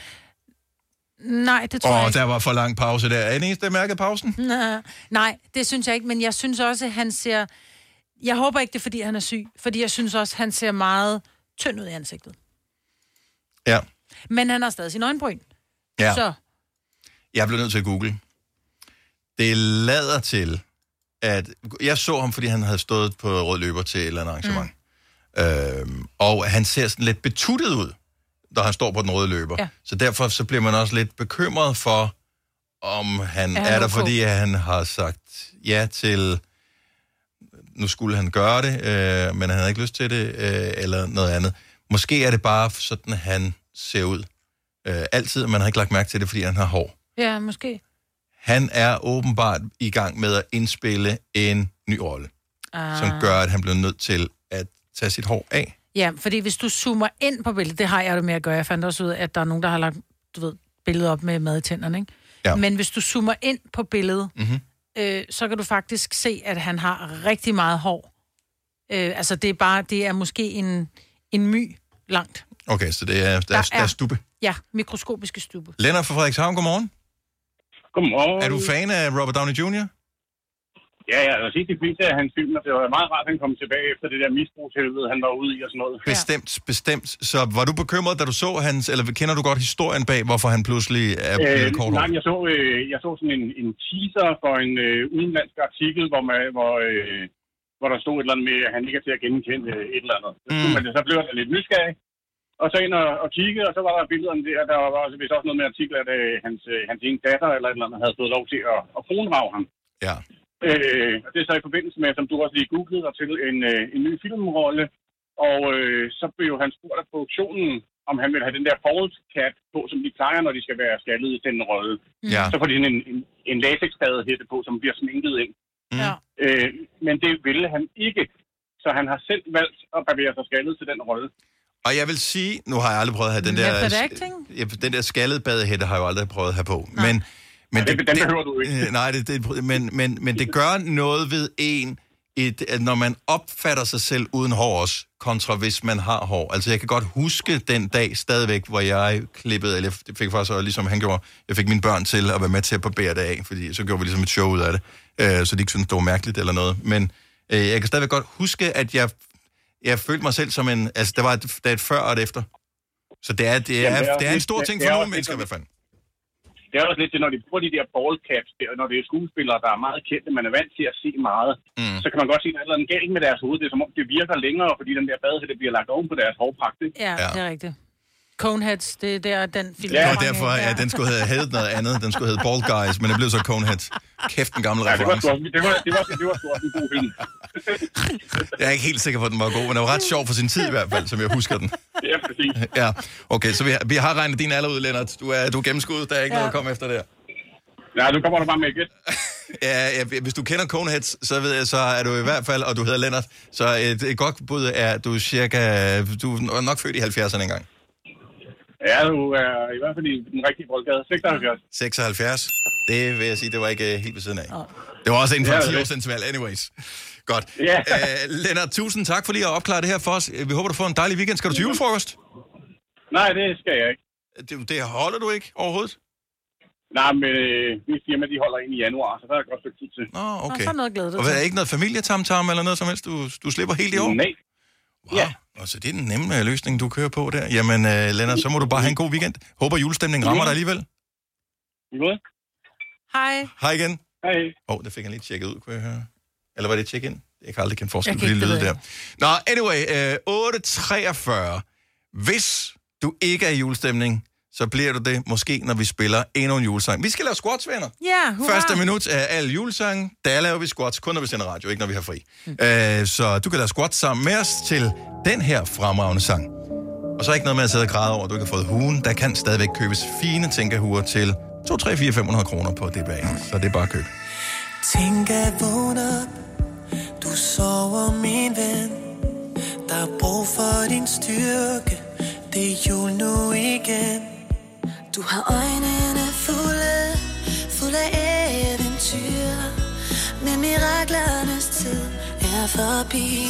Nej, det tror Åh, jeg ikke. der var for lang pause der. Er det eneste, der mærkede pausen? Nej, nej, det synes jeg ikke, men jeg synes også, at han ser... Jeg håber ikke, det er, fordi han er syg, fordi jeg synes også, at han ser meget tynd ud i ansigtet. Ja. Men han har stadig sin øjenbryn. Ja. Så. Jeg blev nødt til at google. Det lader til, at... Jeg så ham, fordi han havde stået på rød løber til et eller andet arrangement. Mm. Øhm, og han ser sådan lidt betuttet ud, når han står på den røde løber. Ja. Så derfor så bliver man også lidt bekymret for, om han er, han er der, okay? Fordi han har sagt ja til... Nu skulle han gøre det, øh, men han havde ikke lyst til det, øh, eller noget andet. Måske er det bare sådan, han ser ud. Øh, altid, man har ikke lagt mærke til det, fordi han har hår. Ja, måske. Han er åbenbart i gang med at indspille en ny rolle, ah. som gør, at han bliver nødt til at tage sit hår af. Ja, fordi hvis du zoomer ind på billedet, det har jeg det med at gøre. Jeg fandt også ud af, at der er nogen, der har lagt, du ved, billedet op med mad i tænderne, ikke? Ja. Men hvis du zoomer ind på billedet, mm-hmm. øh, så kan du faktisk se, at han har rigtig meget hår. Øh, altså, det er bare, det er måske en, en my langt. Okay, så det er, der, der, er, der er stubbe. Ja, mikroskopiske stubbe. Lennart fra Frederikshavn, godmorgen. Godmorgen. Er du fan af Robert Downey junior? Ja, ja, jeg har set de fleste af hans film, og det var meget rart, at han kom tilbage efter det der misbrugshelvede, han var ude i og sådan noget. Bestemt, bestemt. Så var du bekymret, da du så hans, eller kender du godt historien bag, hvorfor han pludselig er blevet øh, kort? Nej, jeg så, øh, jeg så sådan en, en teaser for en øh, udenlandsk artikel, hvor, man, hvor, øh, hvor der stod et eller andet med, at han ikke er til at genkende øh, et eller andet. Mm. Men så blev jeg lidt nysgerrig, og så ind og, og kiggede, og så var der billederne der, der var også, vist også noget med artikler, at øh, hans, øh, hans ene datter eller et eller andet havde fået lov til at, at kronrage ham. Ja. Øh, og det er så i forbindelse med, som du også lige googlede dig til, en, øh, en ny filmrolle. Og øh, så blev han spurgt af produktionen, om han ville have den der bald cap på, som de plejer, når de skal være skaldet i den rolle. Ja. Så får de en, en, en latexbadehætte på, som bliver sminket ind. Ja. Øh, men det ville han ikke. Så han har selv valgt at barbere sig skaldet til den rolle. Og jeg vil sige, nu har jeg aldrig prøvet at have den der... Ja, den der skaldede badehætte har jeg jo aldrig prøvet at have på. Nej. Men... Men det, den behøver du ikke. Øh, nej, det, det, men, men, men det gør noget ved en, et, at når man opfatter sig selv uden hår også, kontra hvis man har hår. Altså, jeg kan godt huske den dag stadigvæk, hvor jeg klippede, eller jeg fik faktisk også, ligesom han gjorde, jeg fik mine børn til at være med til at barbere det af, fordi så gjorde vi ligesom et show ud af det, øh, så de ikke syntes, det var mærkeligt eller noget. Men øh, jeg kan stadigvæk godt huske, at jeg, jeg følte mig selv som en, altså, der var et, der er et før og et efter. Så det er, det er, Jamen, det er, det er en stor ting for nogle mennesker i hvert fald. Det er også lidt til, når de bruger de der ballcaps, og når det er skuespillere, der er meget kendte, man er vant til at se meget, mm. så kan man godt se, at der er noget galt med deres hoved. Det er som om, det virker længere, fordi den der badehætte bliver lagt oven på deres hårpragt. Ja, ja, det er rigtigt. Coneheads, det er der, den film. Ja, og derfor, ja, den skulle have heddet noget andet. Den skulle hedde Bald Guys, men det blev så Coneheads. Kæft, en gammel reference. Ja, det var, det var, det var, det var stort en god film. Jeg er ikke helt sikker på, at den var god, men den var ret sjov for sin tid i hvert fald, som jeg husker den. Ja, præcis. Ja, okay, så vi har, vi har regnet din alder ud, Lennart. Du er, du er gennemskuddet, der er ikke ja. noget at komme efter der. Ja, du kommer der bare med igen. Ja, ja, hvis du kender Coneheads, så ved jeg, så er du i hvert fald, og du hedder Lennart, så et, et godt bud er, at du er cirka, du er nok født i halvfjerdserne engang. Ja, du er i hvert fald i den rigtige boldgade. seksoghalvfjerds. seksoghalvfjerds. Det vil jeg sige, det var ikke helt ved siden af. Oh. Det var også inden for ja, ti års interval, anyways. Godt. Ja. Uh, Lennart, tusind tak for lige at opklare det her for os. Vi håber, du får en dejlig weekend. Skal du til julefrokost? Nej, det skal jeg ikke. Det, det holder du ikke overhovedet? Nej, men øh, vi firma, de holder ind i januar, så der er godt stykke tid til. Nå, okay. Nå, så er noget glæde dig Og hvad, er ikke noget familietamtam eller noget som helst? Du, du slipper helt i år? Nej. Wow. Ja. Og så det er den nemme løsning, du kører på der. Jamen, uh, Lennart, så må du bare have en god weekend. Håber, julestemningen rammer dig alligevel. I måde. Hej. Hej igen. Hej. Åh, oh, det fik han lige tjekket ud, kunne jeg høre. Eller var det check-in? Jeg kan aldrig kende forskel på de lyde der. Nå, anyway, uh, otte treogfyrre. Hvis du ikke er i julestemning, så bliver du det måske, når vi spiller endnu en julesang. Vi skal lave squats, venner. Ja, hurra. Første minut af alle julesange, der laver vi squats, kun når vi sender radio, ikke når vi har fri. Mm. Uh, så du kan lave squats sammen med os til den her fremragende sang. Og så ikke noget med at sidde og græde over, at du ikke har fået hugen. Der kan stadigvæk købes fine tænkehuer til to, tre, fire, fem hundrede kroner på det bag. Så det er bare at købe. Tænk at vågne op, du sover min ven. Der er brug for din styrke, det er jul nu igen. Du har øjnene fulde, fulde af eventyr, men miraklernes tid er forbi.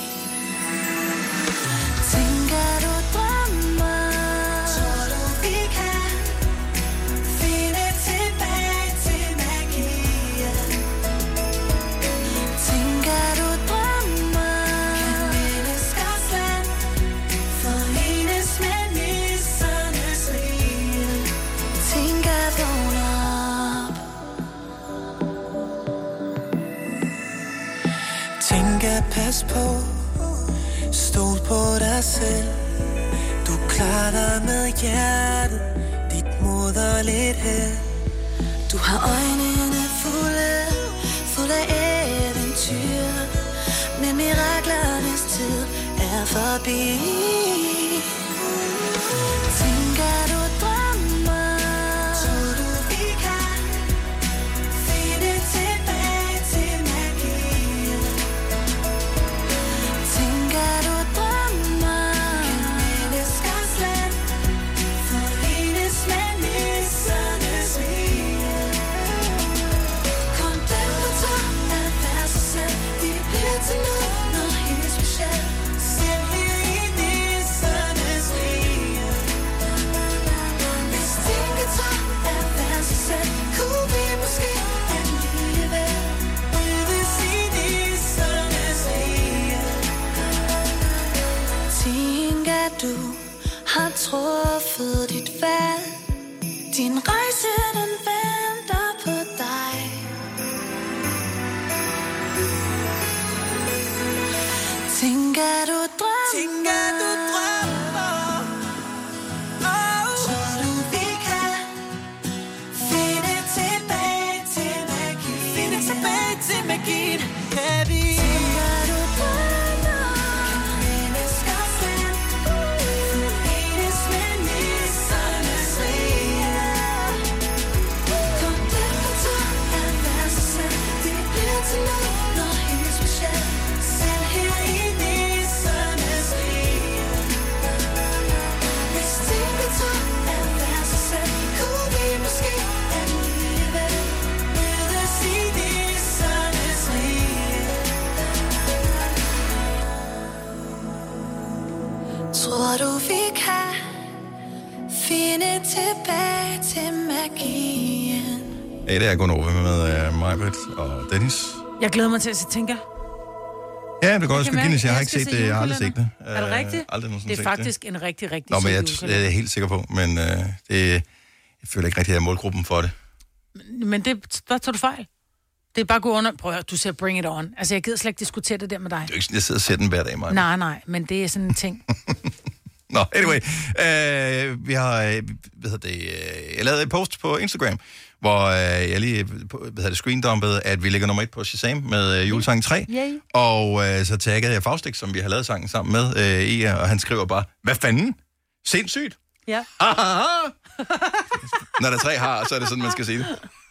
Tænker du drømmer, tror du vi kan finde tilbage til magien? Tænker du drømmer, kan menneskers land forenes med nissernes rige? Tænker vågn op. Tænker pas på, stol på dig selv. Du klarer dig med hjertet, dit mod og lidt held. Du har øjnene fulde, fulde af eventyr, men miraklernes tid er forbi. Tænker du drømmer, tror du vi kan finde tilbage til magien? Tænker du drømmer, kan menneskers land forenes med nissernes rige? Kom den på top af hver sig selv, vi bliver til noget, noget helt specielt. Selv her i nissernes rige. Hvis tænker top af hver sig selv, kunne vi måske alligevel mødes i nissernes rige. Tænker du har truffet dit valg, din rejse den venter på dig. Tænker du drømmer, tænker du drømmer, oh. Tror du vi kan finde tilbage til magien? Finde tilbage til magien, kan vi? Tænker du drømmer, kan menneskers land forenes med nissernes rige? Kom den på top af hver sig selv, det bliver til noget, noget helt specielt. Selv her i nissernes rige. Hvis tænker top af hver sig selv, kunne vi måske alligevel mødes i nissernes rige. Tror du vi kan finde tilbage til magien? Hey, det er Gunova med uh, Majbrit og Dennis. Jeg glæder mig til at se Tænker. Ja, det går også kan med mærke, Guinness. Jeg har jeg ikke skal set se det. Jeg har aldrig set det. Er det rigtigt? Uh, aldrig nogensinde Det er set faktisk en rigtig, rigtig Nå, men sød jeg, julekalender. det er jeg helt sikker på, men uh, det, jeg føler ikke rigtig, at jeg er målgruppen for det. Men det, der tager du fejl. Det er bare gå under. Prøv at høre, du ser Bring It On. Altså, jeg gider slet ikke diskutere det der med dig. Det er jo ikke sådan, jeg sidder og ser den hver dag, Maja. Nej, nej, men det er sådan en ting. Nå, anyway. Uh, vi har, øh, hvad hedder det, uh, jeg lavede et post på Instagram, hvor uh, jeg lige, hvad hedder det, screendumpede, at vi ligger nummer et på Shazam med uh, julesangen tre. Yay. Og uh, så taggede jeg Faustix, som vi har lavet sangen sammen med, uh, i, og han skriver bare, hvad fanden? Sindssygt. Ja. Når der er tre har, så er det sådan, man skal sige det.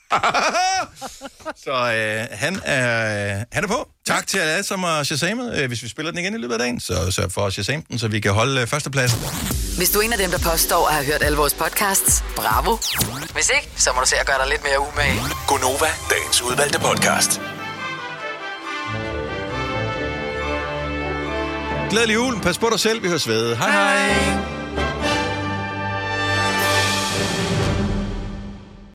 Så øh, han, er, han er på. Tak til alle, som har shazamet. Øh, hvis vi spiller den igen i løbet af dagen, så sørg for at shazame den, så vi kan holde øh, førstepladsen. Hvis du er en af dem, der påstår at have hørt alle vores podcasts, bravo. Hvis ikke, så må du se at gøre dig lidt mere umage. Gunova, dagens udvalgte podcast. Glædelig jul. Pas på dig selv. Vi høres ved. Hej hej.